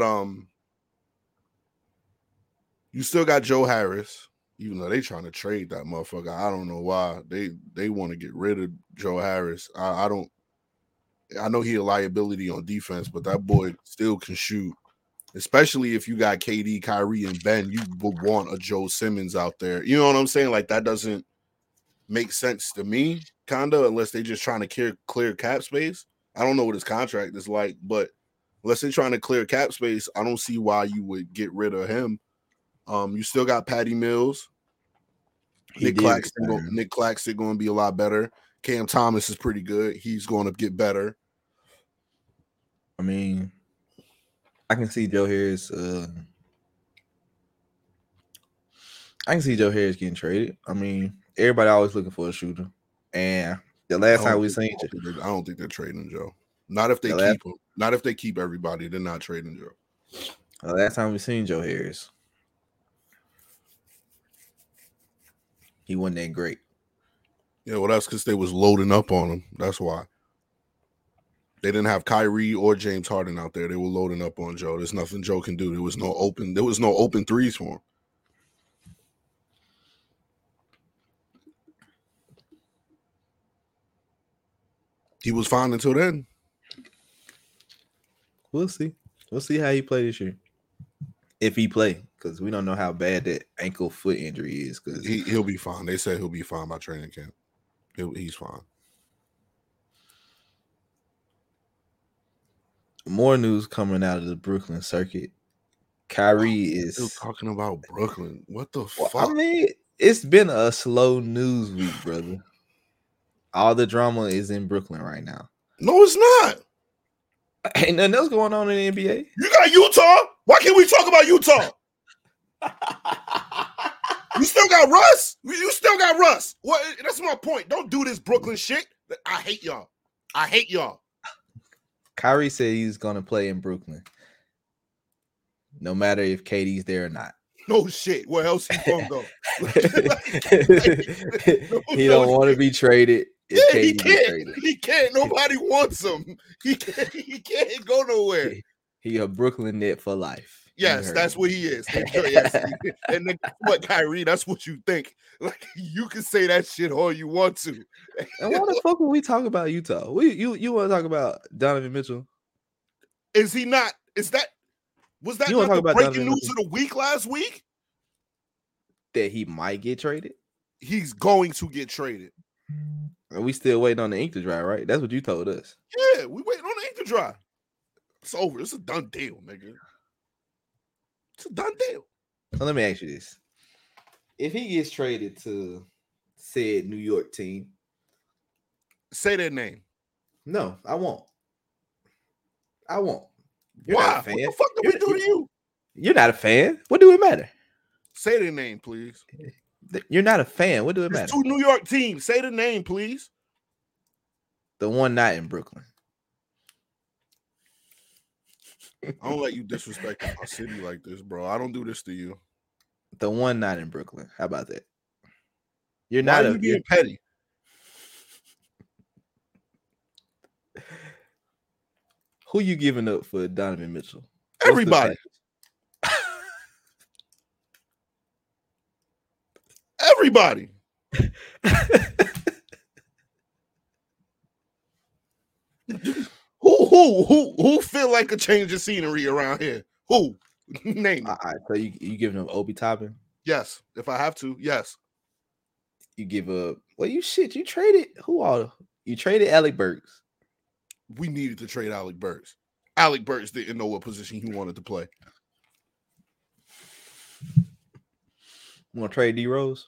you still got Joe Harris, even though they trying to trade that motherfucker. I don't know why. They want to get rid of Joe Harris. I know he a liability on defense, but that boy still can shoot. Especially if you got KD, Kyrie, and Ben, you would want a Joe Simmons out there. You know what I'm saying? Like, that doesn't make sense to me, kind of, unless they're just trying to clear cap space. I don't know what his contract is like, but unless they're trying to clear cap space, I don't see why you would get rid of him. You still got Patty Mills. Nick Claxton going to be a lot better. Cam Thomas is pretty good. He's going to get better. I mean, I can see Joe Harris. I can see Joe Harris getting traded. I mean, everybody always looking for a shooter, and The last time we seen Joe. I don't think they're trading Joe. Not if they keep him. Not if they keep everybody. They're not trading Joe. The last time we seen Joe Harris, he wasn't that great. Yeah, well, that's because they was loading up on him. That's why. They didn't have Kyrie or James Harden out there. They were loading up on Joe. There's nothing Joe can do. There was no open threes for him. He was fine until then. We'll see. We'll see how he play this year. If he play, because we don't know how bad that ankle foot injury is. Because he'll be fine. They said he'll be fine by training camp. He's fine. More news coming out of the Brooklyn circuit. Kyrie is still talking about Brooklyn. What the fuck? I mean, it's been a slow news week, brother. All the drama is in Brooklyn right now. No, it's not. Ain't nothing else going on in the NBA. You got Utah? Why can't we talk about Utah? You still got Russ? You still got Russ. What? That's my point. Don't do this Brooklyn shit. I hate y'all. I hate y'all. Kyrie said he's going to play in Brooklyn, no matter if KD's there or not. No shit. Where else he gonna go? He don't want to be traded. Yeah, he can't. He can't. Nobody wants him. He can't go nowhere. He a Brooklyn Net for life. Yes, that's what he is. Yes. And then what, Kyrie? That's what you think. Like, you can say that shit all you want to. And why the fuck would we talk about Utah? You want to talk about Donovan Mitchell? Is he not? Was that not the breaking news of the week last week? That he might get traded? He's going to get traded. And we still waiting on the ink to dry, right? That's what you told us. Yeah, we waiting on the ink to dry. It's over. It's a done deal, nigga. It's a done deal. So let me ask you this. If he gets traded to said New York team. Say their name. No, I won't. You're Why? Not a fan. What the fuck did we do to you? You're not a fan. What do it matter? Say their name, please. You're not a fan. What do it matter? 2 New York teams. Say the name, please. The one not in Brooklyn. I don't let you disrespect my city like this, bro. I don't do this to you. The one not in Brooklyn. How about that? You're Why not are you being petty. Who you giving up for Donovan Mitchell? Everybody. Everybody. Who feel like a change of scenery around here? Who? Name it. So you giving up Obi Toppin? Yes. If I have to, yes. You give up. Well, you traded who all? You traded Alec Burks. We needed to trade Alec Burks. Alec Burks didn't know what position he wanted to play. You want to trade D Rose?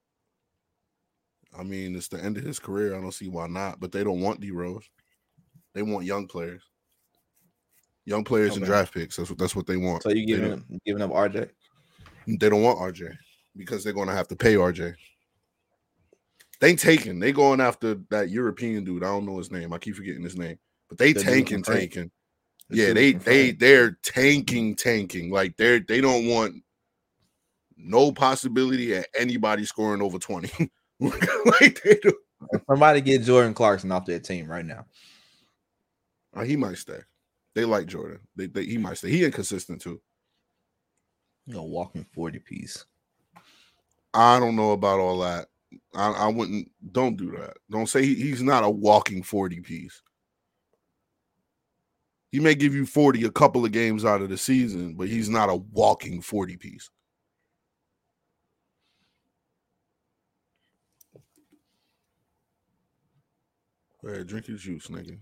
I mean, it's the end of his career. I don't see why not. But they don't want D Rose. They want young players. Young players and draft picks. That's what they want. So you giving up RJ? They don't want RJ because they're going to have to pay RJ. They taking. They going after that European dude. I don't know his name. I keep forgetting his name. But they tanking. Yeah, they're tanking. Like they don't want no possibility of anybody scoring over 20. Like they do. Somebody get Jordan Clarkson off their team right now. He might stay. They like Jordan. He might stay. He inconsistent too. A walking 40 piece. I don't know about all that. I wouldn't. Don't do that. Don't say he's not a walking 40 piece. He may give you 40 a couple of games out of the season, but he's not a walking 40 piece. Hey, drink your juice, nigga.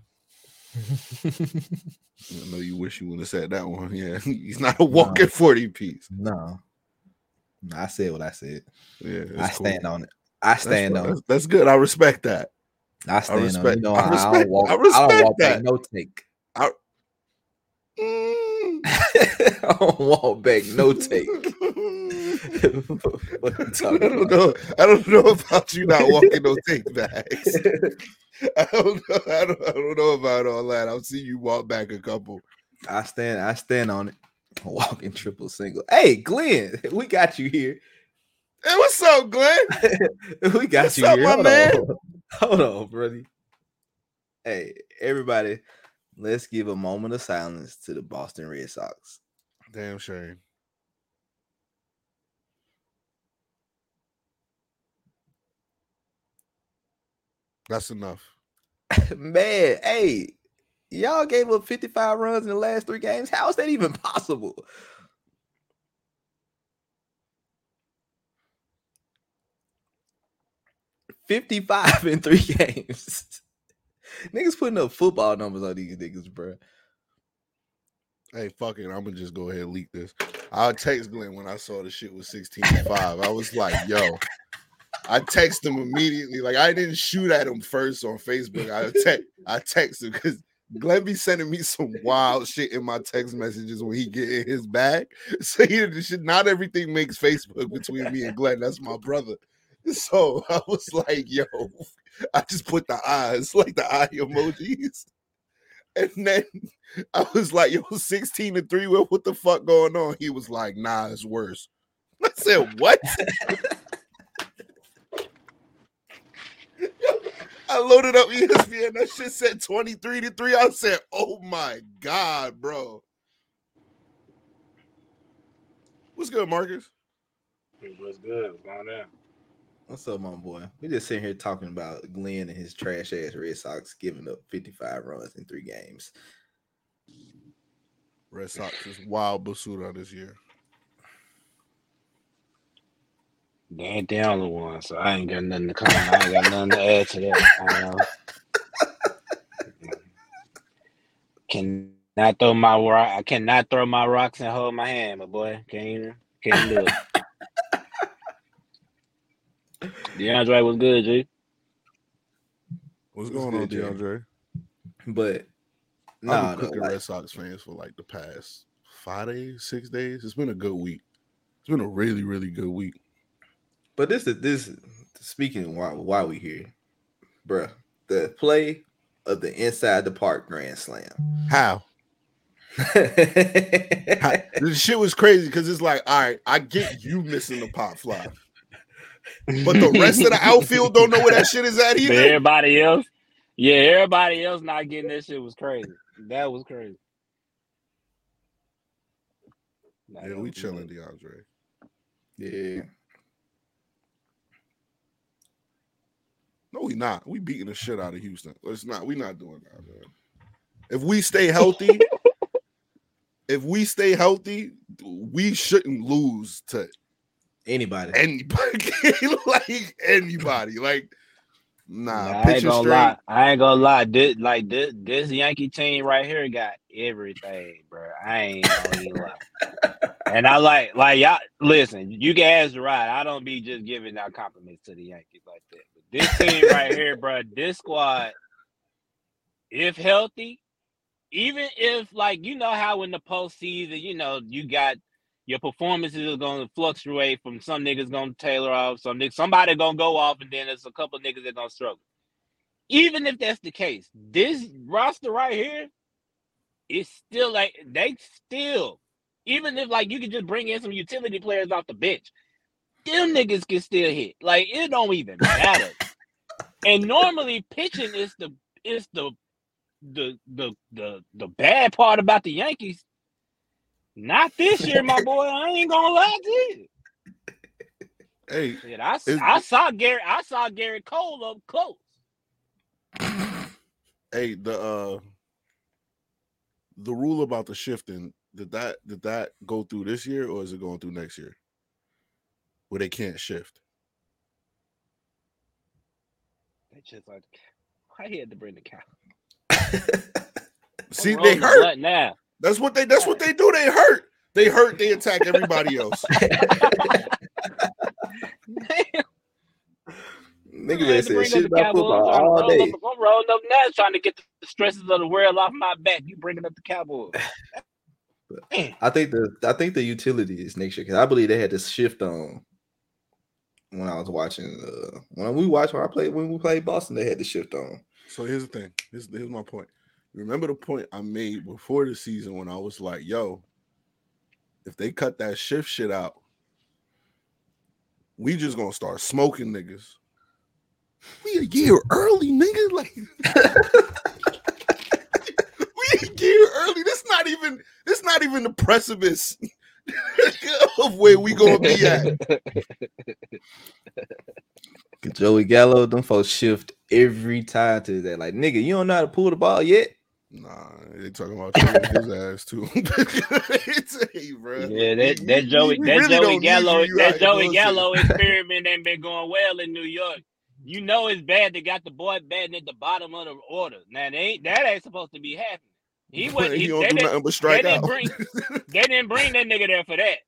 I know you wish you would have said that one. Yeah, he's not a walking 40 piece. No, I said what I said. Yeah, I stand on it. I stand on it. That's good. I respect that. I stand on it. You know, I don't walk back no take. I don't walk back no take. What you I talking don't about? know. I don't know about you not walking those take bags. I don't know about all that. I've seen you walk back a couple. I stand on it. Walking triple single. Hey, Glenn, we got you here. Hey, what's up, Glenn? We got What's you up, here. my Hold man? on. Hold on, brother. Hey, everybody, let's give a moment of silence to the Boston Red Sox. Damn shame. That's enough. Man, hey, y'all gave up 55 runs in the last 3 games. How is that even possible? $55 in 3 games. Niggas putting up football numbers on these niggas, bro. Hey, fuck it. I'm gonna just go ahead and leak this. I text Glenn when I saw the shit was 16-5. I was like, yo. I text him immediately. Like, I didn't shoot at him first on Facebook. I text him because Glenn be sending me some wild shit in my text messages when he get in his bag. So not everything makes Facebook between me and Glenn. That's my brother. So I was like, yo, I just put the eyes, like the eye emojis. And then I was like, yo, 16-3, what the fuck going on? He was like, nah, it's worse. I said, what? I loaded up ESPN. That shit said 23-3. I said, oh my God, bro. What's good, Marcus? What's good? What's going on? What's up, my boy? We just sitting here talking about Glenn and his trash ass Red Sox giving up 55 runs in 3 games. Red Sox is wild basura this year. They ain't the only one, so I ain't got nothing to come. I ain't got nothing to add to that. Cannot throw my rock. I cannot throw my rocks and hold my hand, my boy. Can't do it. DeAndre was good, G. What's going on, good, Jay? DeAndre? But I've been cooking Red Sox fans for like the past 5 days, 6 days. It's been a good week. It's been a really, really good week. But this speaking why we here, bruh. The play of the Inside the Park Grand Slam. How? This shit was crazy because it's like, all right, I get you missing the pop fly, but the rest of the outfield don't know where that shit is at either. But everybody else not getting that shit was crazy. That was crazy. Yeah, we chilling, DeAndre. Yeah. No, we not. We beating the shit out of Houston. It's not. We not doing that, man. If we stay healthy, we shouldn't lose to anybody. Like anybody. Like, nah. I ain't gonna lie. This Yankee team right here got everything, bro. I ain't gonna even lie. And I like y'all. Listen, you guys are right. I don't be just giving out compliments to the Yankees like that. But this team right here, bro, this squad, if healthy, even if how in the postseason, you got your performances are gonna fluctuate from some niggas gonna tailor off, somebody gonna go off, and then there's a couple niggas that gonna struggle. Even if that's the case, this roster right here is still even if you could just bring in some utility players off the bench, them niggas can still hit. It don't even matter. And normally pitching is the bad part about the Yankees. Not this year, my boy. I ain't gonna lie to you. Hey, shit, I saw Garrett Cole up close. Hey, the rule about the shifting, did that go through this year or is it going through next year? Where they can't shift. They just I had to bring the cow. See, they hurt. Now. That's what they do. They hurt. They attack everybody else. Niggas say shit about football all day. I'm rolling up now trying to get the stresses of the world off my back. You bringing up the Cowboys. But I think the utility is next year because I believe they had this shift on when I was watching when we played Boston, they had the shift on. So here's the thing. Here's my point. Remember the point I made before the season when I was like, yo, if they cut that shift shit out, we just gonna start smoking niggas. We a year early, nigga. Like we a year early. This not even the precipice of where we gonna be at. Joey Gallo, them folks shift every time to that. Like, nigga, you don't know how to pull the ball yet? Nah, they talking about his ass too. Hey, bro. Yeah, that Joey Gallo experiment ain't been going well in New York. You know it's bad. They got the boy batting at the bottom of the order. Now that ain't supposed to be happening. He don't do nothing but strike out. They didn't bring that nigga there for that.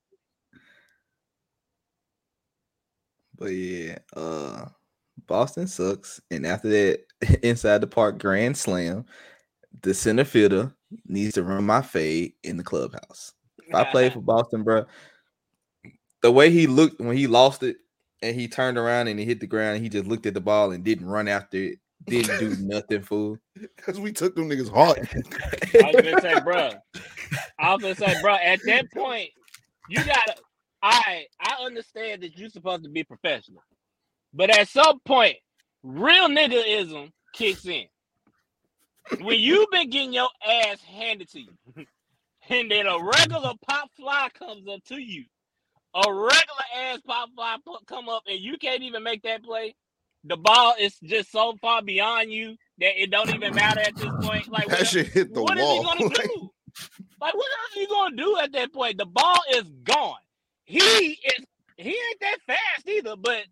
But yeah, Boston sucks. And after that, inside the park grand slam, the center fielder needs to run my fade in the clubhouse. If I played for Boston, bro, the way he looked when he lost it and he turned around and he hit the ground and he just looked at the ball and didn't run after it, didn't do nothing, fool. Because we took them niggas hard. I was gonna say, bro, at that point, you gotta. I understand that you're supposed to be professional, but at some point, real niggaism kicks in. When you've been getting your ass handed to you, and then a regular pop fly comes up to you, a regular ass pop fly come up, and you can't even make that play. The ball is just so far beyond you that it don't even matter at this point. Like that shit hit the wall. What is he gonna do? Like, what else are you gonna do at that point? The ball is gone. He ain't that fast either, but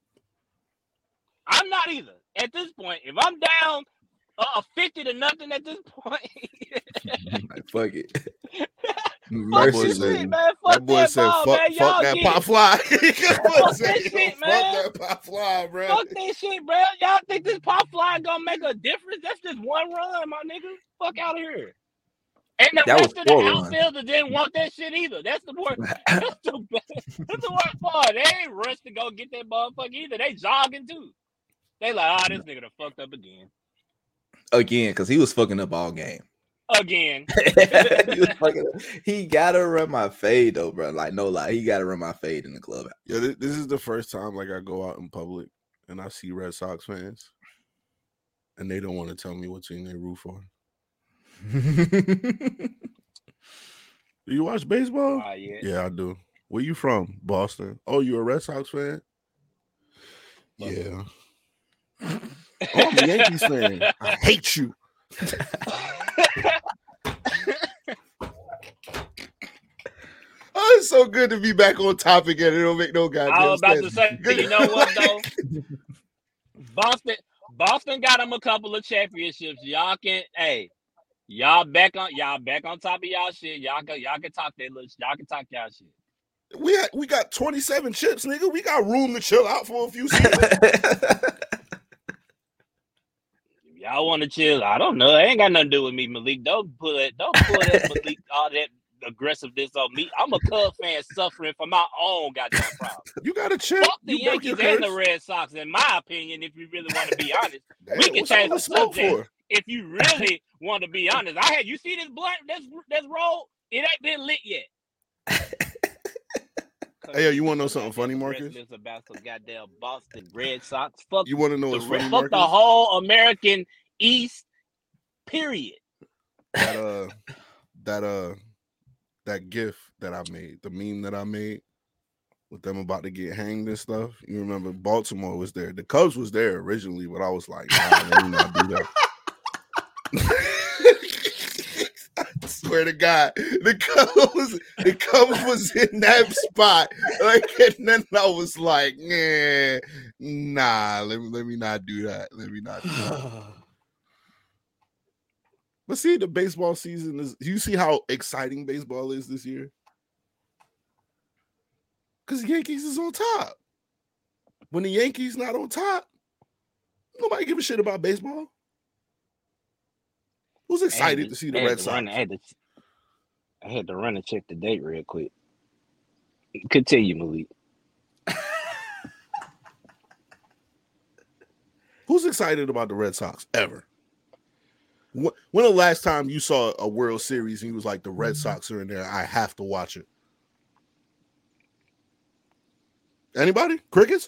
I'm not either. At this point, if I'm down 50-0 at this point, fuck it. That boy said, fuck that pop fly. Fuck that pop fly, bro. Fuck that shit, bro. Y'all think this pop fly gonna make a difference? That's just one run, my nigga. Fuck out of here. And the rest of the outfielder didn't want that shit either. That's the worst. That's the worst part. They ain't rushed to go get that motherfucker either. They jogging too. They like, this nigga done fucked up again. Again, because he was fucking up all game. Again. He gotta run my fade though, bro. Like, no lie, he gotta run my fade in the clubhouse. Yeah, this is the first time like I go out in public and I see Red Sox fans, and they don't want to tell me what team they root for. Do you watch baseball? Yeah, I do. Where you from? Boston. Oh, you a Red Sox fan? Yeah. Oh, I'm a Yankees fan. I hate you. Oh, it's so good to be back on topic and it don't make no goddamn sense. I was about to say, you know what though? Boston got them a couple of championships. Y'all back on top of y'all shit. Y'all can talk that little. Y'all can talk y'all shit. We got 27 chips, nigga. We got room to chill out for a few seasons. Y'all want to chill? I don't know. It ain't got nothing to do with me, Malik. Don't pull that Malik, all that aggressiveness on me. I'm a Cubs fan suffering from my own goddamn problem. You gotta chill. Fuck the Yankees and the Red Sox, in my opinion, if you really want to be honest. Damn, we can change the subject if you really want to be honest. You see this blunt, this roll? It ain't been lit yet. Hey, you want to know something funny, Marcus? About some goddamn Boston Red Sox. Fuck. You want to know what's funny, fuck Marcus? the whole American East. Period. That GIF that I made, the meme that I made with them about to get hanged and stuff. You remember Baltimore was there. The Cubs was there originally, but I was like, nah, let me not do that. I swear to God, the Cubs was in that spot. Like, and then I was like, nah, let me not do that. Let me not do that. But see, the baseball season is. You see how exciting baseball is this year? Because the Yankees is on top. When the Yankees not on top, nobody give a shit about baseball. Who's excited to see the Red Sox? I had to run and check the date real quick. Continue, Malik. Who's excited about the Red Sox ever? When the last time you saw a World Series and you was like, the Red Sox are in there, I have to watch it? Anybody? Crickets?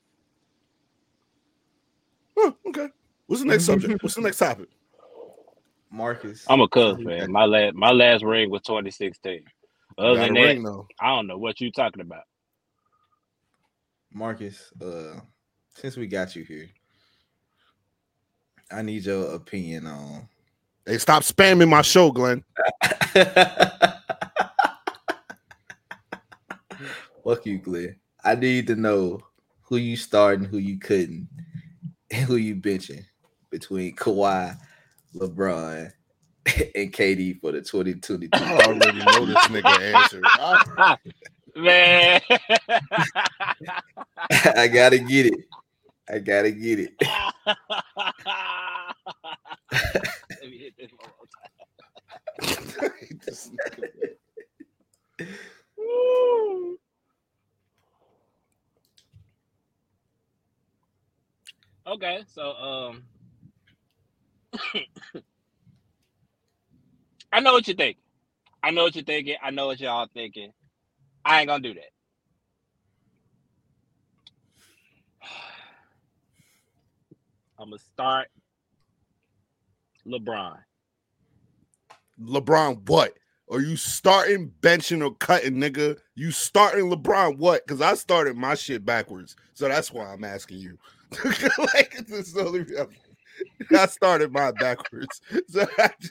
Oh, okay. What's the next subject? What's the next topic? Marcus. I'm a Cubs fan. My last ring was 2016. Other than that, I don't know what you talking about. Marcus, since we got you here, I need your opinion on. Hey, stop spamming my show, Glenn. Fuck you, Glenn. I need to know who you starting, who you couldn't, and who you benching between Kawhi, LeBron, and KD for the 2022. I already know this nigga answer. Man. I gotta get it. Let me hit this one more time. Okay, so I know what you're thinking. I know what y'all thinking. I ain't gonna do that. I'm gonna start LeBron. LeBron what? Are you starting, benching, or cutting, nigga? You starting LeBron what? Because I started my shit backwards. So that's why I'm asking you. Like, it's only, I started mine backwards. So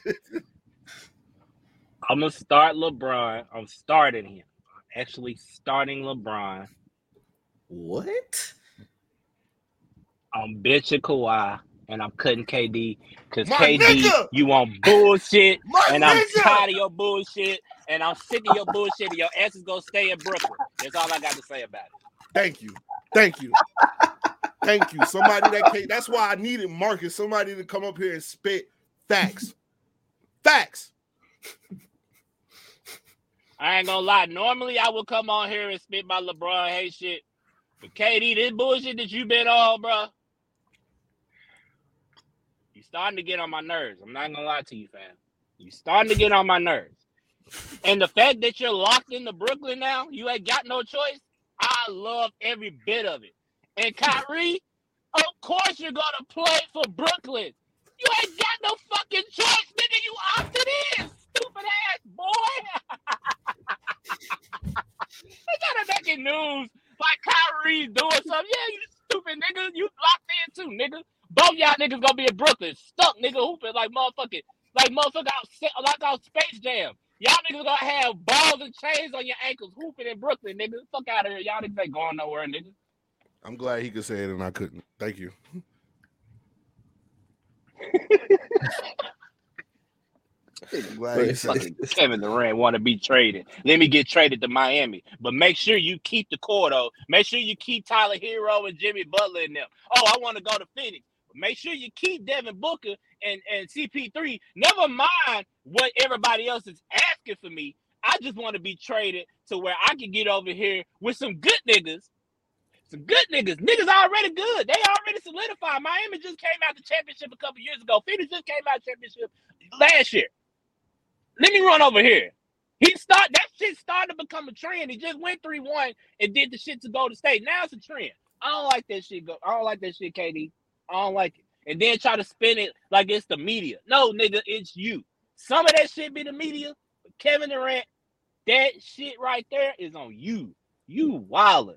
I'm going to start LeBron. I'm starting him. I'm actually starting LeBron. What? I'm benching Kawhi. And I'm cutting KD because My KD, nigga! you want bullshit, and I'm nigga! tired of your bullshit, and I'm sick of your bullshit, and your ass is gonna stay in Brooklyn. That's all I got to say about it. Thank you. Somebody that came, that's why I needed Marcus, somebody to come up here and spit facts. I ain't gonna lie. Normally, I would come on here and spit my LeBron hate shit, but KD, this bullshit that you been on, bro. You starting to get on my nerves. I'm not gonna lie to you, fam. You starting to get on my nerves. And the fact that you're locked into Brooklyn now, you ain't got no choice. I love every bit of it. And Kyrie, of course you're gonna play for Brooklyn. You ain't got no fucking choice, nigga. You opted in, stupid ass boy. They gotta make it news like Kyrie's doing something. Yeah, you stupid nigga. You locked in too, nigga. Both y'all niggas gonna be in Brooklyn, stuck nigga hooping like motherfucking, out Space Jam. Y'all niggas gonna have balls and chains on your ankles hooping in Brooklyn, nigga. Fuck out of here. Y'all niggas ain't going nowhere, nigga. I'm glad he could say it and I couldn't. Thank you. I'm glad fucking Kevin Durant want to be traded. Let me get traded to Miami. But make sure you keep the core, though. Make sure you keep Tyler Hero and Jimmy Butler in them. Oh, I want to go to Phoenix. Make sure you keep Devin Booker and CP3. Never mind what everybody else is asking for me. I just want to be traded to where I can get over here with some good niggas. Some good niggas. Niggas already good. They already solidified. Miami just came out the championship a couple years ago. Phoenix just came out championship last year. Let me run over here. That shit started to become a trend. He just went 3-1 and did the shit to Golden State. Now it's a trend. I don't like that shit. I don't like that shit, KD. I don't like it. And then try to spin it like it's the media. No, nigga, it's you. Some of that shit be the media. But Kevin Durant, that shit right there is on you. You wildin'.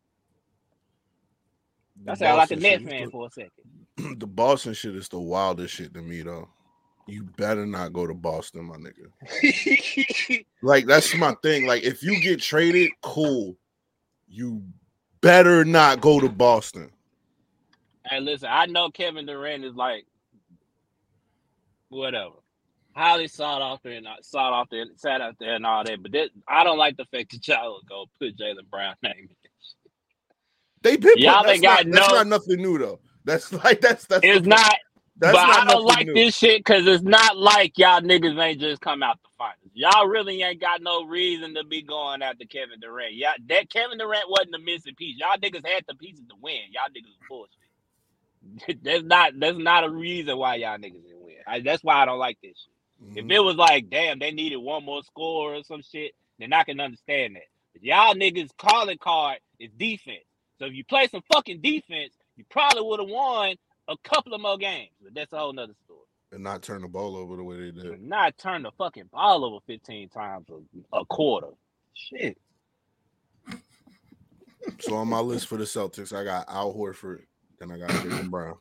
I sound like a Nets fan for a second. The Boston shit is the wildest shit to me, though. You better not go to Boston, my nigga. Like, that's my thing. Like, if you get traded, cool. You better not go to Boston. Hey, listen, I know Kevin Durant is like, whatever. Highly sought out there and all that. But I don't like the fact that y'all will go put Jaylen Brown name in. They been y'all ain't got that's not nothing new though. That's it's not. But I don't like this shit because it's not like y'all niggas ain't just come out the finals. Y'all really ain't got no reason to be going after Kevin Durant. That Kevin Durant wasn't the missing piece. Y'all niggas had the pieces to win. Y'all niggas bullshit. That's not a reason why y'all niggas didn't win. That's why I don't like this shit. Mm-hmm. If it was like, damn, they needed one more score or some shit, then I can understand that. But y'all niggas calling card is defense. So if you play some fucking defense, you probably would have won a couple of more games. But that's a whole nother story. And not turn the ball over the way they did. And not turn the fucking ball over 15 times a quarter. Shit. So on my list for the Celtics, I got Al Horford, then I got Jaylen Brown.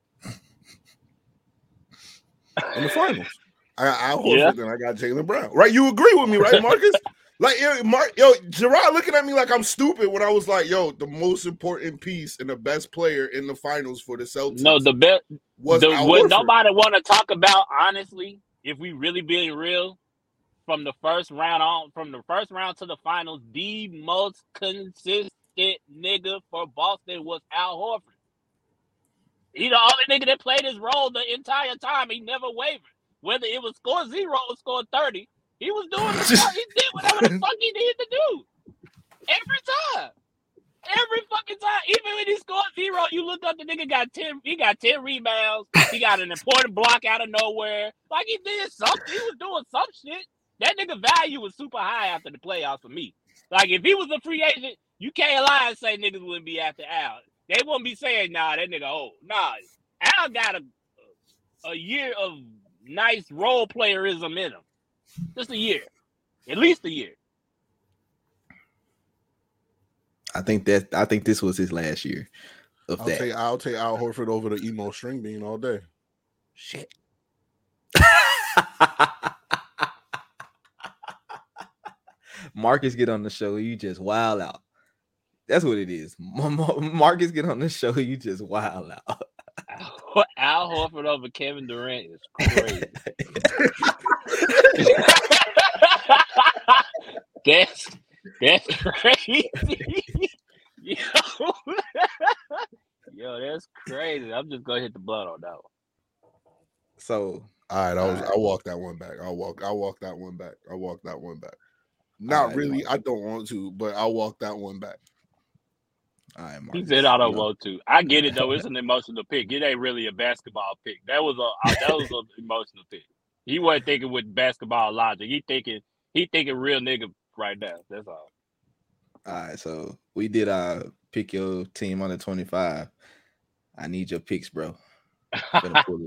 In the finals. I got Al Horford, then I got Jaylen Brown. Right? You agree with me, right, Marcus? Like, Gerard looking at me like I'm stupid when I was like, the most important piece and the best player in the finals for the Celtics. No, the best was Al what Horford. Nobody want to talk about, honestly, if we really being real, from the first round to the finals, the most consistent nigga for Boston was Al Horford. He the only nigga that played his role the entire time. He never wavered. Whether it was score 0 or score 30, he was doing he did whatever the fuck he needed to do. Every time. Every fucking time. Even when he scored 0, you looked up, the nigga got 10 rebounds. He got an important block out of nowhere. Like he did something. He was doing some shit. That nigga value was super high after the playoffs for me. Like if he was a free agent, you can't lie and say niggas wouldn't be after Al. They wouldn't be saying, nah, that nigga old. Nah. Al got a year of nice role playerism in him. Just a year. At least a year. I think this was his last year of that. I'll take Al Horford over the emo string bean all day. Shit. Marcus get on the show, you just wild out. That's what it is. Marcus get on the show, you just wild out. Al Horford over Kevin Durant is crazy. That's crazy. Yo, that's crazy. I'm just gonna hit the blood on that one. So all right, I walk that one back. I'll walk that one back. Not really. I don't want to, but I'll walk that one back. All right, he said I don't want to. I get it though. It's an emotional pick. It ain't really a basketball pick. That was an emotional pick. He wasn't thinking with basketball logic. He thinking real nigga right now. That's all. All right, so we did pick your team under 25. I need your picks, bro. I'm finna pull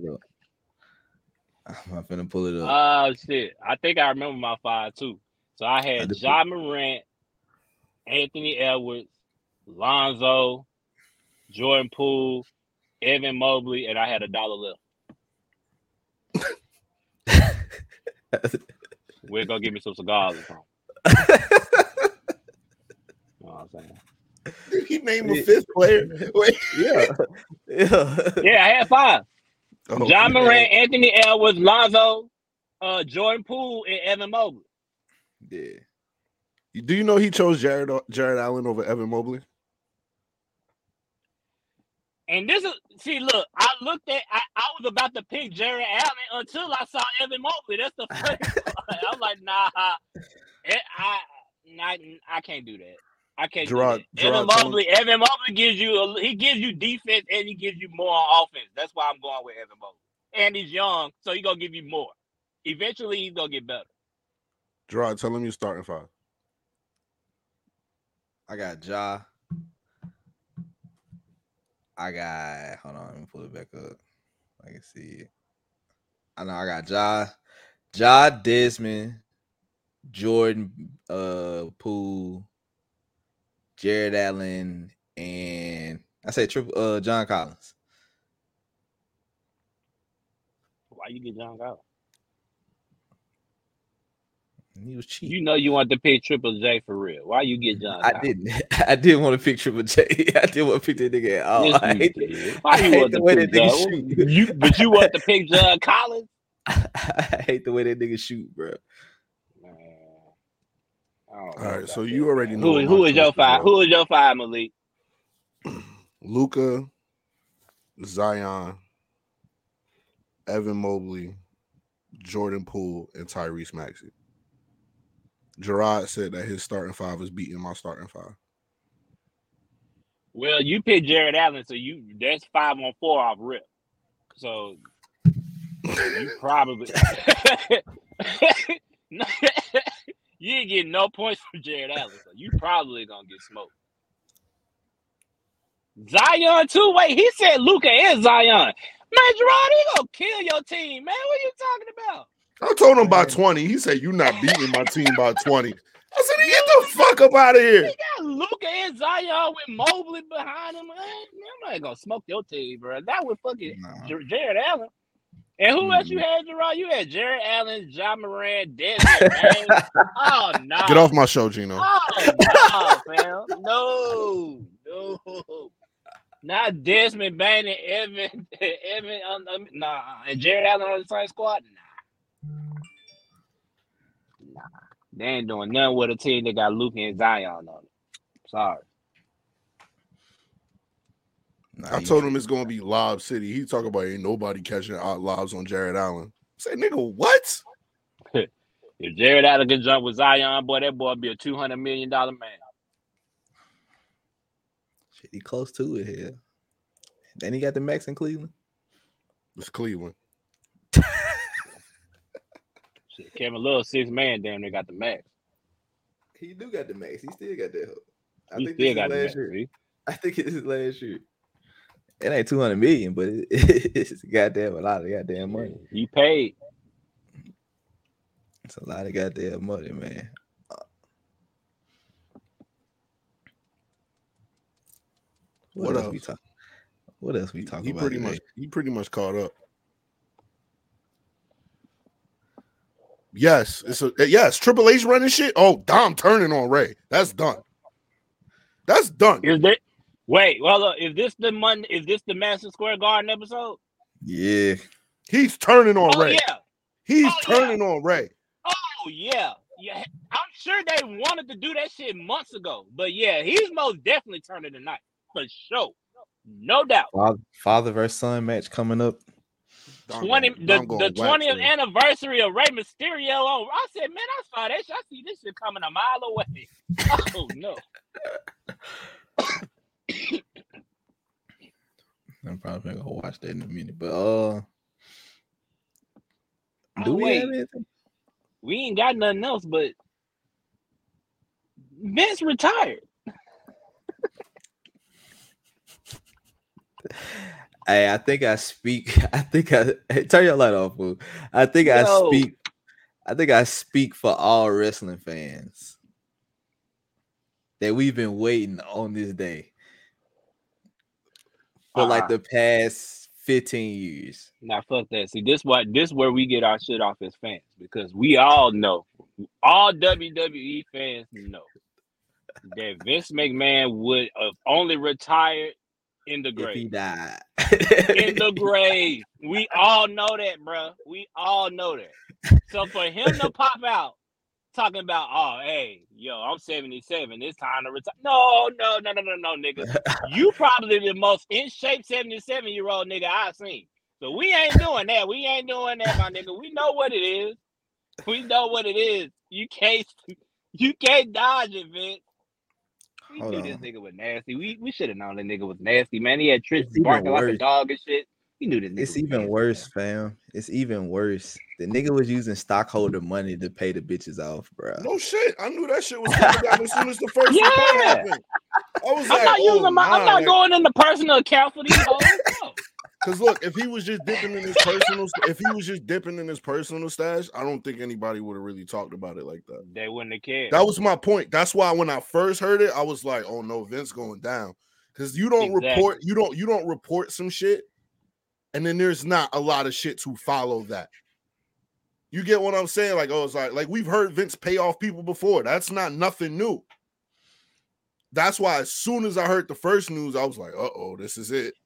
it up. Oh shit! I think I remember my 5 too. So I had Ja Morant, Anthony Edwards, Lonzo, Jordan Poole, Evan Mobley, and I had $1 left. We're gonna give me some cigars or something. You know what I'm saying? Did he name a fifth player? Wait. Yeah, I had 5. Ja Morant, Anthony Edwards, Lonzo, Jordan Poole, and Evan Mobley. Yeah. Do you know he chose Jared Allen over Evan Mobley? And this is look, I was about to pick Jared Allen until I saw Evan Mobley. That's the first one. I'm like, nah, I can't do that. I can't do that. Evan Mobley gives you defense and he gives you more on offense. That's why I'm going with Evan Mobley. And he's young, so he's gonna give you more. Eventually, he's gonna get better. Gerard, tell him you're starting 5. I got Ja. Hold on, let me pull it back up. I can see it. I know I got Ja Desmond, Jordan Poole, Jared Allen, and I say triple John Collins. Why you get John Collins? He was cheap. You know you want to pick Triple J for real. Why you get John Collins? I didn't want to pick Triple J. I didn't want to pick that nigga at all. Yes, I hate the way that nigga shoot. But you want to pick John Collins? I hate the way that nigga shoot, bro. All right, so you already know who is your 5? Who is your 5, Malik? Luka, Zion, Evan Mobley, Jordan Poole, and Tyrese Maxey. Gerard said that his starting five is beating my starting five. Well, you picked Jared Allen, so that's 5 on 4 off rip. So you probably you ain't getting no points from Jared Allen, so you probably gonna get smoked. Zion too. Wait, he said Luka and Zion. Man, Gerard, he gonna kill your team, man. What are you talking about? I told him by 20. He said, "You're not beating my team by 20." I said, "Get the fuck up out of here." He got Luka and Zion with Mobley behind him. Man, I'm not gonna smoke your team, bro. That was fucking Jared Allen. And who else you had, Gerard? You had Jared Allen, Ja Morant, Desmond Bain. Oh, no. Get off my show, Gino. Oh, no, fam. No. Not Desmond Bain and Evan. And Jared Allen on the same squad? Nah. They ain't doing nothing with a team that got Luka and Zion on it. Sorry. I told him it's going to be Lob City. He talk about ain't nobody catching out lobs on Jared Allen. I say, nigga, what? If Jared Allen can jump with Zion, boy, that boy be a $200 million man. Shit, he close to it here. Then he got the max in Cleveland. It's Cleveland. Shit, Kevin Love, 6 man, damn, they got the max. He do got the max. He still got that. I think it's his last year. It ain't 200 million, but it's goddamn a lot of goddamn money. You paid. It's a lot of goddamn money, man. What else we talk? What else we talking about? He pretty much caught up. Yes, yes. Triple H running shit. Oh, Dom turning on Ray. That's done. That's done. Is that? Wait, well, is this the Monday? Is this the Madison Square Garden episode? Yeah. He's turning on Ray. Yeah. He's turning on Ray. Oh yeah. I'm sure they wanted to do that shit months ago, but yeah, he's most definitely turning tonight for sure, no doubt. Father versus son match coming up. The 20th anniversary of Rey Mysterio on. I said, man, I saw that shit. I see this shit coming a mile away. Oh no. I'm probably gonna watch that in a minute, but we have anything? We ain't got nothing else, but Vince retired. Hey, I think I turn your light off, fool. I think I speak for all wrestling fans that we've been waiting on this day for like the past 15 years. Now fuck that. See, this where we get our shit off as fans, because we all know, all WWE fans know that Vince McMahon would have only retired in the grave. If he died. In the grave. We all know that, bro. We all know that. So for him to pop out talking about, oh, hey, yo, I'm 77. It's time to retire. No, nigga. You probably the most in shape 77-year-old nigga I've seen. So we ain't doing that. My nigga. We know what it is. You can't dodge it, Vince. We knew this nigga was nasty. We should have known that nigga was nasty, man. He had Tristan barking like a dog and shit. We knew this nigga. It's even worse, fam. It's even worse. The nigga was using stockholder money to pay the bitches off, bro. No shit. I knew that shit was coming down as soon as the first one happened. I'm not going in the personal account for these hoes. No. Because look, if he was just dipping in his personal stash, I don't think anybody would have really talked about it like that. They wouldn't have cared. That was my point. That's why when I first heard it, I was like, "Oh no, Vince going down." Because you don't report, you don't report some shit, and then there's not a lot of shit to follow that. You get what I'm saying? Like, oh, it's like we've heard Vince pay off people before. That's not nothing new. That's why as soon as I heard the first news, I was like, "Uh-oh, this is it."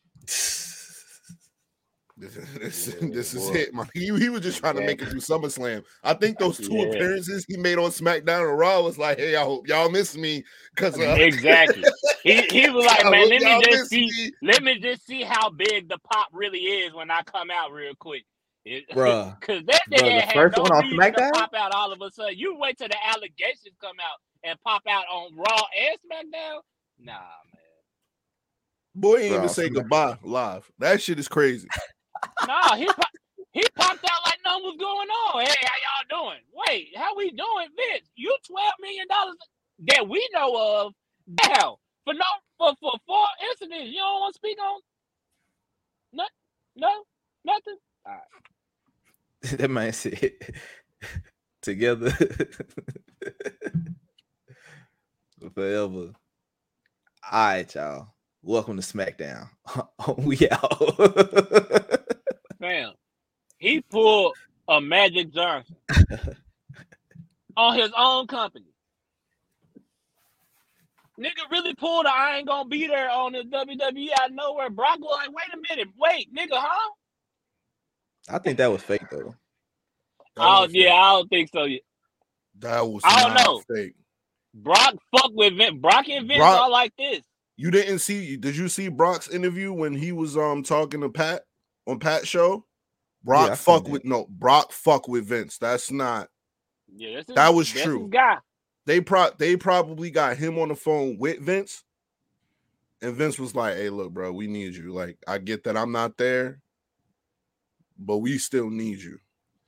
This is it, man. He was just trying to make it through SummerSlam. I think those two appearances he made on SmackDown and Raw was like, hey, I hope y'all miss me because exactly. He was like, man, let Y'all me just see how big the pop really is when I come out real quick. Bruh. Because that Bruh, nigga the had first no one on reason to SmackDown? pop out all of a sudden. You wait till the allegations come out and pop out on Raw and SmackDown? Nah, man. Boy ain't Bro, even say goodbye live. That shit is crazy. Nah, he popped out like nothing was going on. Hey, how y'all doing? Wait, how we doing, Vince? You $12 million that we know of now for 4 incidents. You don't want to speak on? Nothing. All right. That man said together forever. All right, y'all. Welcome to SmackDown. We out. Fam, he pulled a Magic Johnson on his own company. Nigga really pulled a I ain't gonna be there on the WWE out of nowhere. Brock was like, wait a minute, nigga, huh? I think that was fake though. I don't think so. That was I don't not know. fake. Brock fuck with Vince. Brock and Vince Brock- are like this. You didn't see? Did you see Brock's interview when he was talking to Pat on Pat's show? Brock Yeah, I seen that. Brock fuck with Vince. That's not. Yeah, That was that's true. his guy. They probably got him on the phone with Vince, and Vince was like, "Hey, look, bro, we need you. Like, I get that I'm not there, but we still need you."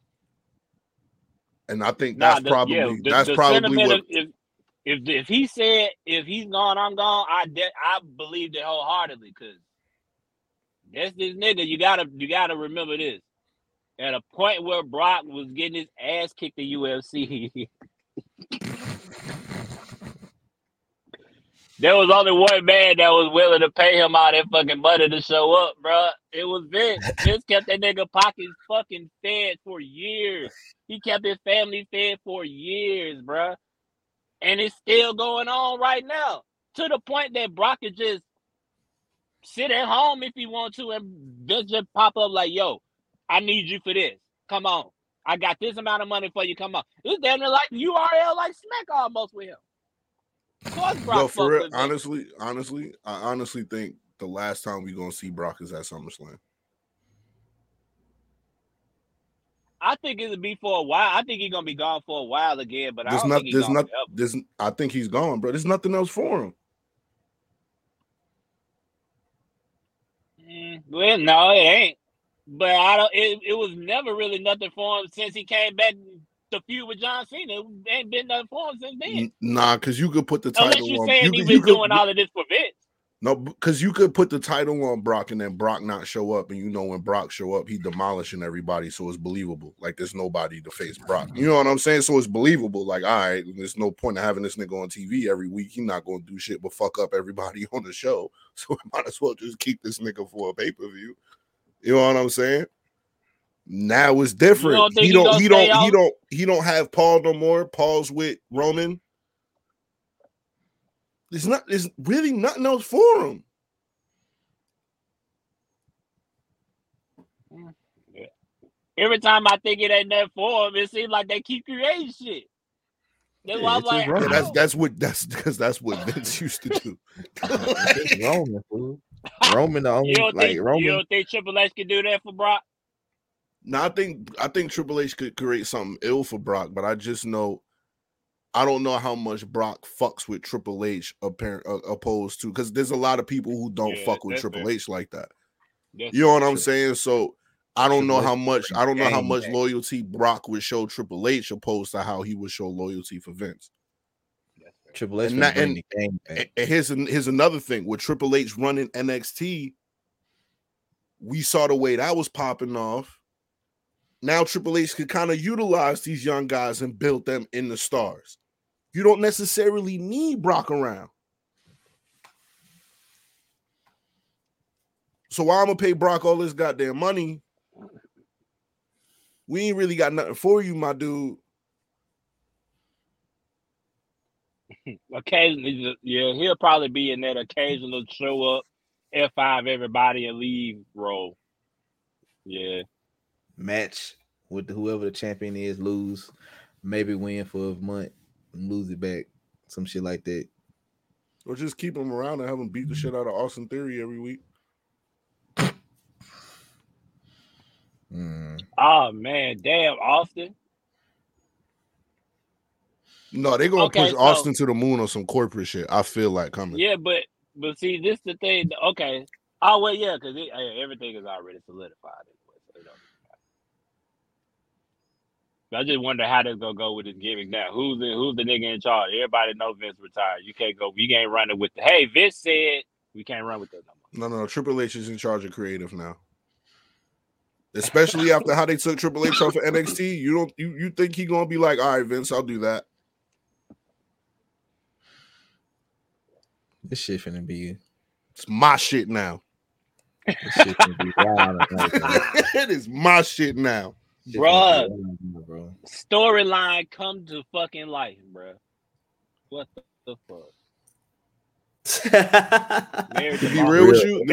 And I think that's probably what. If he said if he's gone, I'm gone. I believed it wholeheartedly because that's this nigga. You gotta remember this. At a point where Brock was getting his ass kicked in UFC, there was only one man that was willing to pay him all that fucking money to show up, bro. It was Vince. Vince kept that nigga pockets fucking fed for years. He kept his family fed for years, bro. And it's still going on right now. To the point that Brock could just sit at home if he wants to and Vince just pop up like, yo, I need you for this. Come on. I got this amount of money for you. Come on. It's damn near like URL like Smack almost with him. Of course Brock Yo, for real, with Vince. honestly, I honestly think the last time we're gonna see Brock is at SummerSlam. I think it'll be for a while. I think he's gonna be gone for a while again, but I don't think he's gone forever. I think he's gone, bro. There's nothing else for him. Well, no, it ain't. But I don't. It was never really nothing for him since he came back to feud with John Cena. It ain't been nothing for him since then. Nah, because you could put the title Unless you're on. saying he was doing all of this for Vince. No, because you could put the title on Brock and then Brock not show up, and you know when Brock show up, he demolishing everybody, so it's believable. Like there's nobody to face Brock. You know what I'm saying? So it's believable. Like, all right, there's no point of having this nigga on TV every week. He's not going to do shit but fuck up everybody on the show. So we might as well just keep this nigga for a pay-per-view. You know what I'm saying? Now it's different. He don't have Paul no more. Paul's with Roman. There's really nothing else for him. Yeah. Every time I think it ain't nothing for him, it seems like they keep creating shit. That's why I'm like, that's what Vince used to do. Roman, fool. Roman the only Roman. You don't think Triple H can do that for Brock? No, I think Triple H could create something ill for Brock, but I don't know how much Brock fucks with Triple H opposed to, because there's a lot of people who don't fuck with Triple H like that. You know what I'm saying? So I don't know how much loyalty Brock would show Triple H opposed to how he would show loyalty for Vince. Triple H and here's another thing with Triple H running NXT. We saw the way that was popping off. Now Triple H could kind of utilize these young guys and build them in the stars. You don't necessarily need Brock around. So why I'm gonna pay Brock all this goddamn money? We ain't really got nothing for you, my dude. Occasionally, yeah, he'll probably be in that occasional show up, F5 everybody and leave role. Yeah. Match with whoever the champion is, lose, maybe win for a month and lose it back, some shit like that. Or just keep him around and have him beat the shit out of Austin Theory every week. Oh man, damn Austin. No, they're gonna push Austin to the moon on some corporate shit. I feel like coming. Yeah, but see, this the thing. Okay. Oh well, yeah, because everything is already solidified. Anyway, so I just wonder how this gonna go with his gimmick now. Who's the nigga in charge? Everybody know Vince retired. You can't go. You can't run it with the. Hey, Vince said we can't run with that no more. No. Triple H is in charge of creative now. Especially after how they took Triple H off of NXT. You think he gonna be like, all right, Vince, I'll do that. This shit finna be. It's my shit now. This shit finna be wild. It is my shit now. Bruh. Storyline come to fucking life, bruh. What the fuck? To be real with you,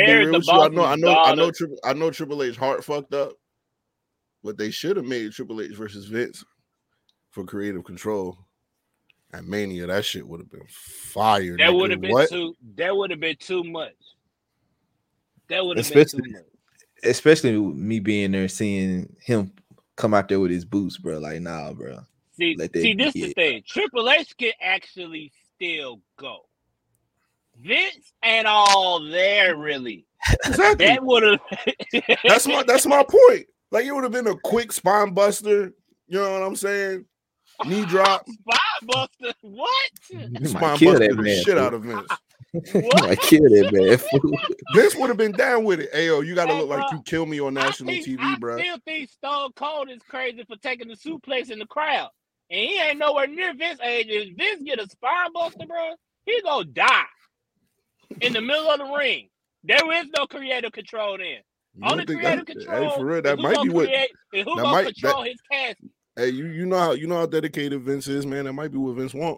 I know Triple H heart fucked up, but they should have made Triple H versus Vince for creative control. At Mania, that shit would have been fire. That would have been too. That would have been too much. That would have been too much. Especially me being there, seeing him come out there with his boots, bro. Like, nah, bro. See, this is the thing. Triple H can actually still go. Vince ain't all there, really. Exactly. That would have. That's my point. Like, it would have been a quick spine buster. You know what I'm saying? Knee drop. Spine buster. What? Spine buster the shit out of Vince. What? I killed that man. Vince would have been down with it. Ayo, you gotta look like you kill me on national TV, bro. I still think Stone Cold is crazy for taking the suplex in the crowd. And he ain't nowhere near Vince age. If Vince get a spine buster, bro, he gonna die in the middle of the ring. There is no creative control then. Only creative control. Hey, for real, that might be what. Who gonna control his casket? Hey, you know how dedicated Vince is, man. That might be what Vince want.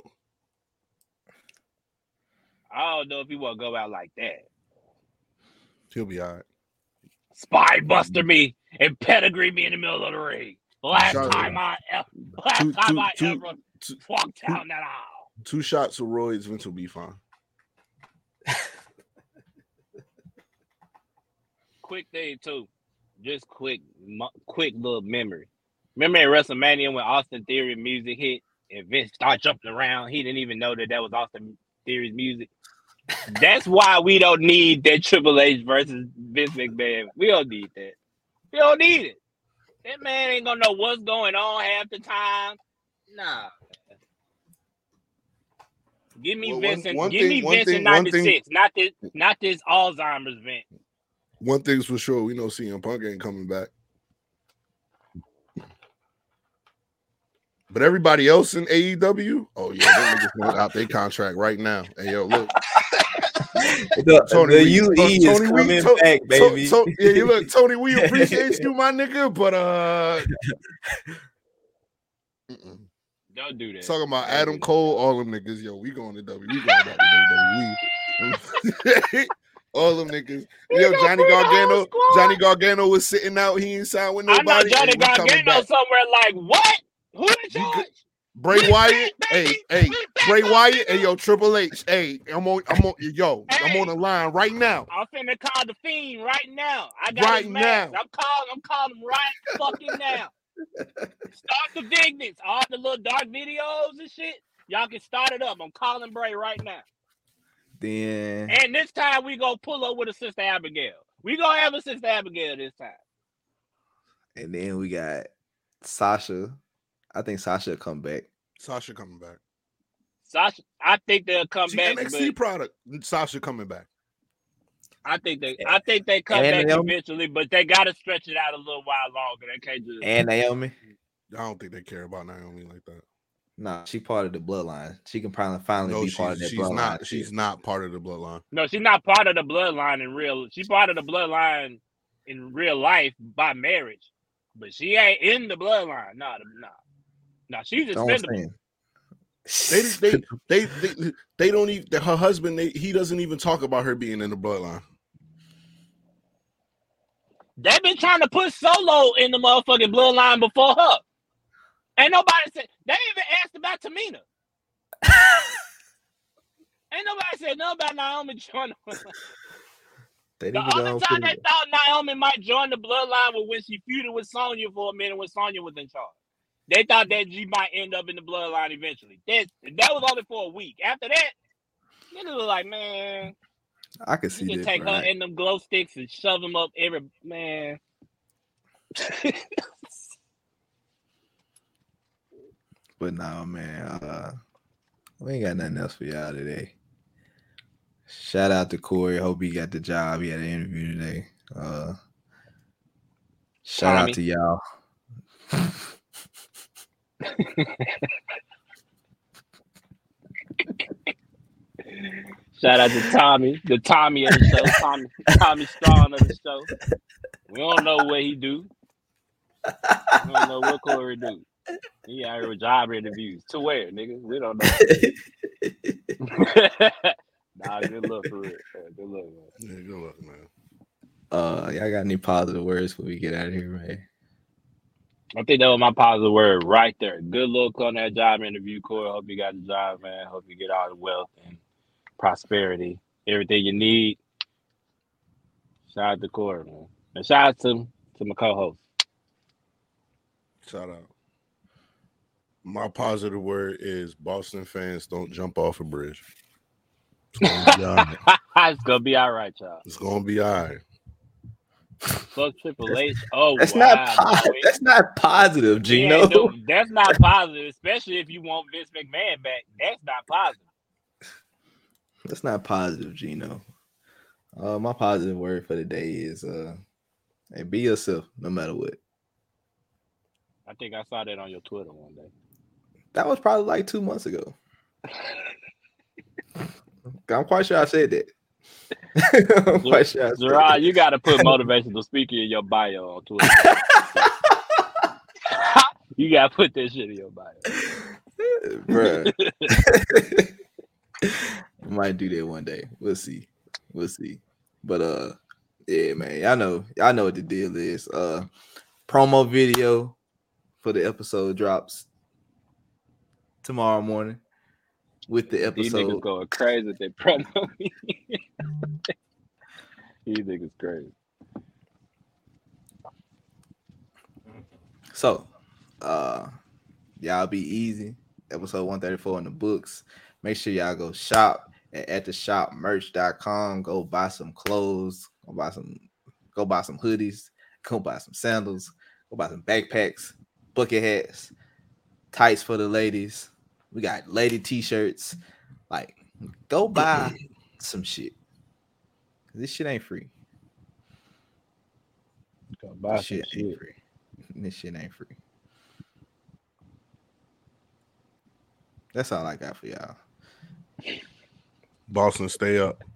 I don't know if he want to go out like that. He'll be all right. Spine buster me and pedigree me in the middle of the ring. Last time I ever walked down that aisle. 2 shots of roids, Vince will be fine. Quick thing too, just quick little memory. Remember at WrestleMania when Austin Theory music hit and Vince started jumping around? He didn't even know that was Austin Theory's music. That's why we don't need that Triple H versus Vince McMahon. We don't need that. We don't need it. That man ain't gonna know what's going on half the time. Nah. Give me Vince in '96, not this Alzheimer's Vince. One thing's for sure, we know CM Punk ain't coming back. But everybody else in AEW, oh yeah, they niggas want out their contract right now. Hey yo, look. The UE is coming back, baby. Yeah, look, Tony, we appreciate you, my nigga, but don't do that. Talking about Adam Cole, all them niggas, yo, we going to WWE. We going back to WWE. All them niggas. Yo, Johnny Gargano was sitting out. He ain't signed with nobody. I know Johnny Gargano somewhere like, what? Who in charge? Bray Wyatt, Bray Wyatt, and yo, Triple H, I'm on the line right now. I'm finna call the Fiend right now. I got his mask. I'm calling him right fucking now. Start the Vignettes, all the little dark videos and shit. Y'all can start it up. I'm calling Bray right now. Then and this time we gonna pull up with a Sister Abigail. We gonna have a Sister Abigail this time. And then we got Sasha. I think Sasha come back. Sasha coming back. Sasha, I think they'll come back. NXT product. Sasha coming back. I think they come back eventually, but they gotta stretch it out a little while longer. They can't just. And Naomi. I don't think they care about Naomi like that. Nah, she part of the bloodline. She can probably finally be part of that bloodline. She's not part of the bloodline. No, she's not part of the bloodline in real. She's part of the bloodline in real life by marriage, but she ain't in the bloodline. No, she's expendable. They don't even. Her husband, he doesn't even talk about her being in the bloodline. They've been trying to put Solo in the motherfucking bloodline before her. Ain't nobody said. They even asked about Tamina. Ain't nobody said nothing about Naomi joining. They The need to go only and time put they it. thought Naomi might join the bloodline was when she feuded with Sonya for a minute when Sonya was in charge. They thought that she might end up in the bloodline eventually. That was only for a week. After that, niggas was like, man, I can you see can that, take her right? in them glow sticks and shove them up every man. But no, man, we ain't got nothing else for y'all today. Shout out to Corey. Hope he got the job. He had an interview today. Shout Tommy. out to y'all. Shout out to Tommy, the Tommy of the show, Tommy Strong of the show. We don't know what he do. We don't know what Corey do. He out here with job interviews. To where, nigga? We don't know. Nah, good luck for real. Good luck, man. Yeah, good luck, man. Y'all got any positive words before we get out of here, man? I think that was my positive word right there. Good luck on that job interview, Corey. Hope you got the job, man. Hope you get all the wealth and prosperity, everything you need. Shout out to Corey, man. And shout out to my co-host. Shout out. My positive word is Boston fans don't jump off a bridge. It's gonna be all right. It's gonna be all right, y'all. It's gonna be all right. Fuck Triple H. Oh, That's wow. that's not positive, Gino. That's not positive, especially if you want Vince McMahon back. That's not positive. That's not positive, Gino. My positive word for the day is hey, be yourself no matter what. I think I saw that on your Twitter one day. That was probably like 2 months ago. I'm quite sure I said that. I'm quite sure I said Gerard, that. you got to put motivational speaker in your bio on Twitter. You got to put that shit in your bio. Bruh. Might do that one day. We'll see. But yeah, man. Y'all know what the deal is. Promo video for the episode drops tomorrow morning with the These episode. niggas going crazy at that promo. These niggas crazy. So y'all be easy. Episode 134 in the books. Make sure y'all go shop at theshopmerch.com. Go buy some clothes. Go buy some hoodies. Go buy some sandals. Go buy some backpacks, bucket hats, tights for the ladies. We got lady t-shirts. Like, go buy some shit. This shit ain't free. Go buy This some shit ain't free. This shit ain't free. That's all I got for y'all. Boston, stay up.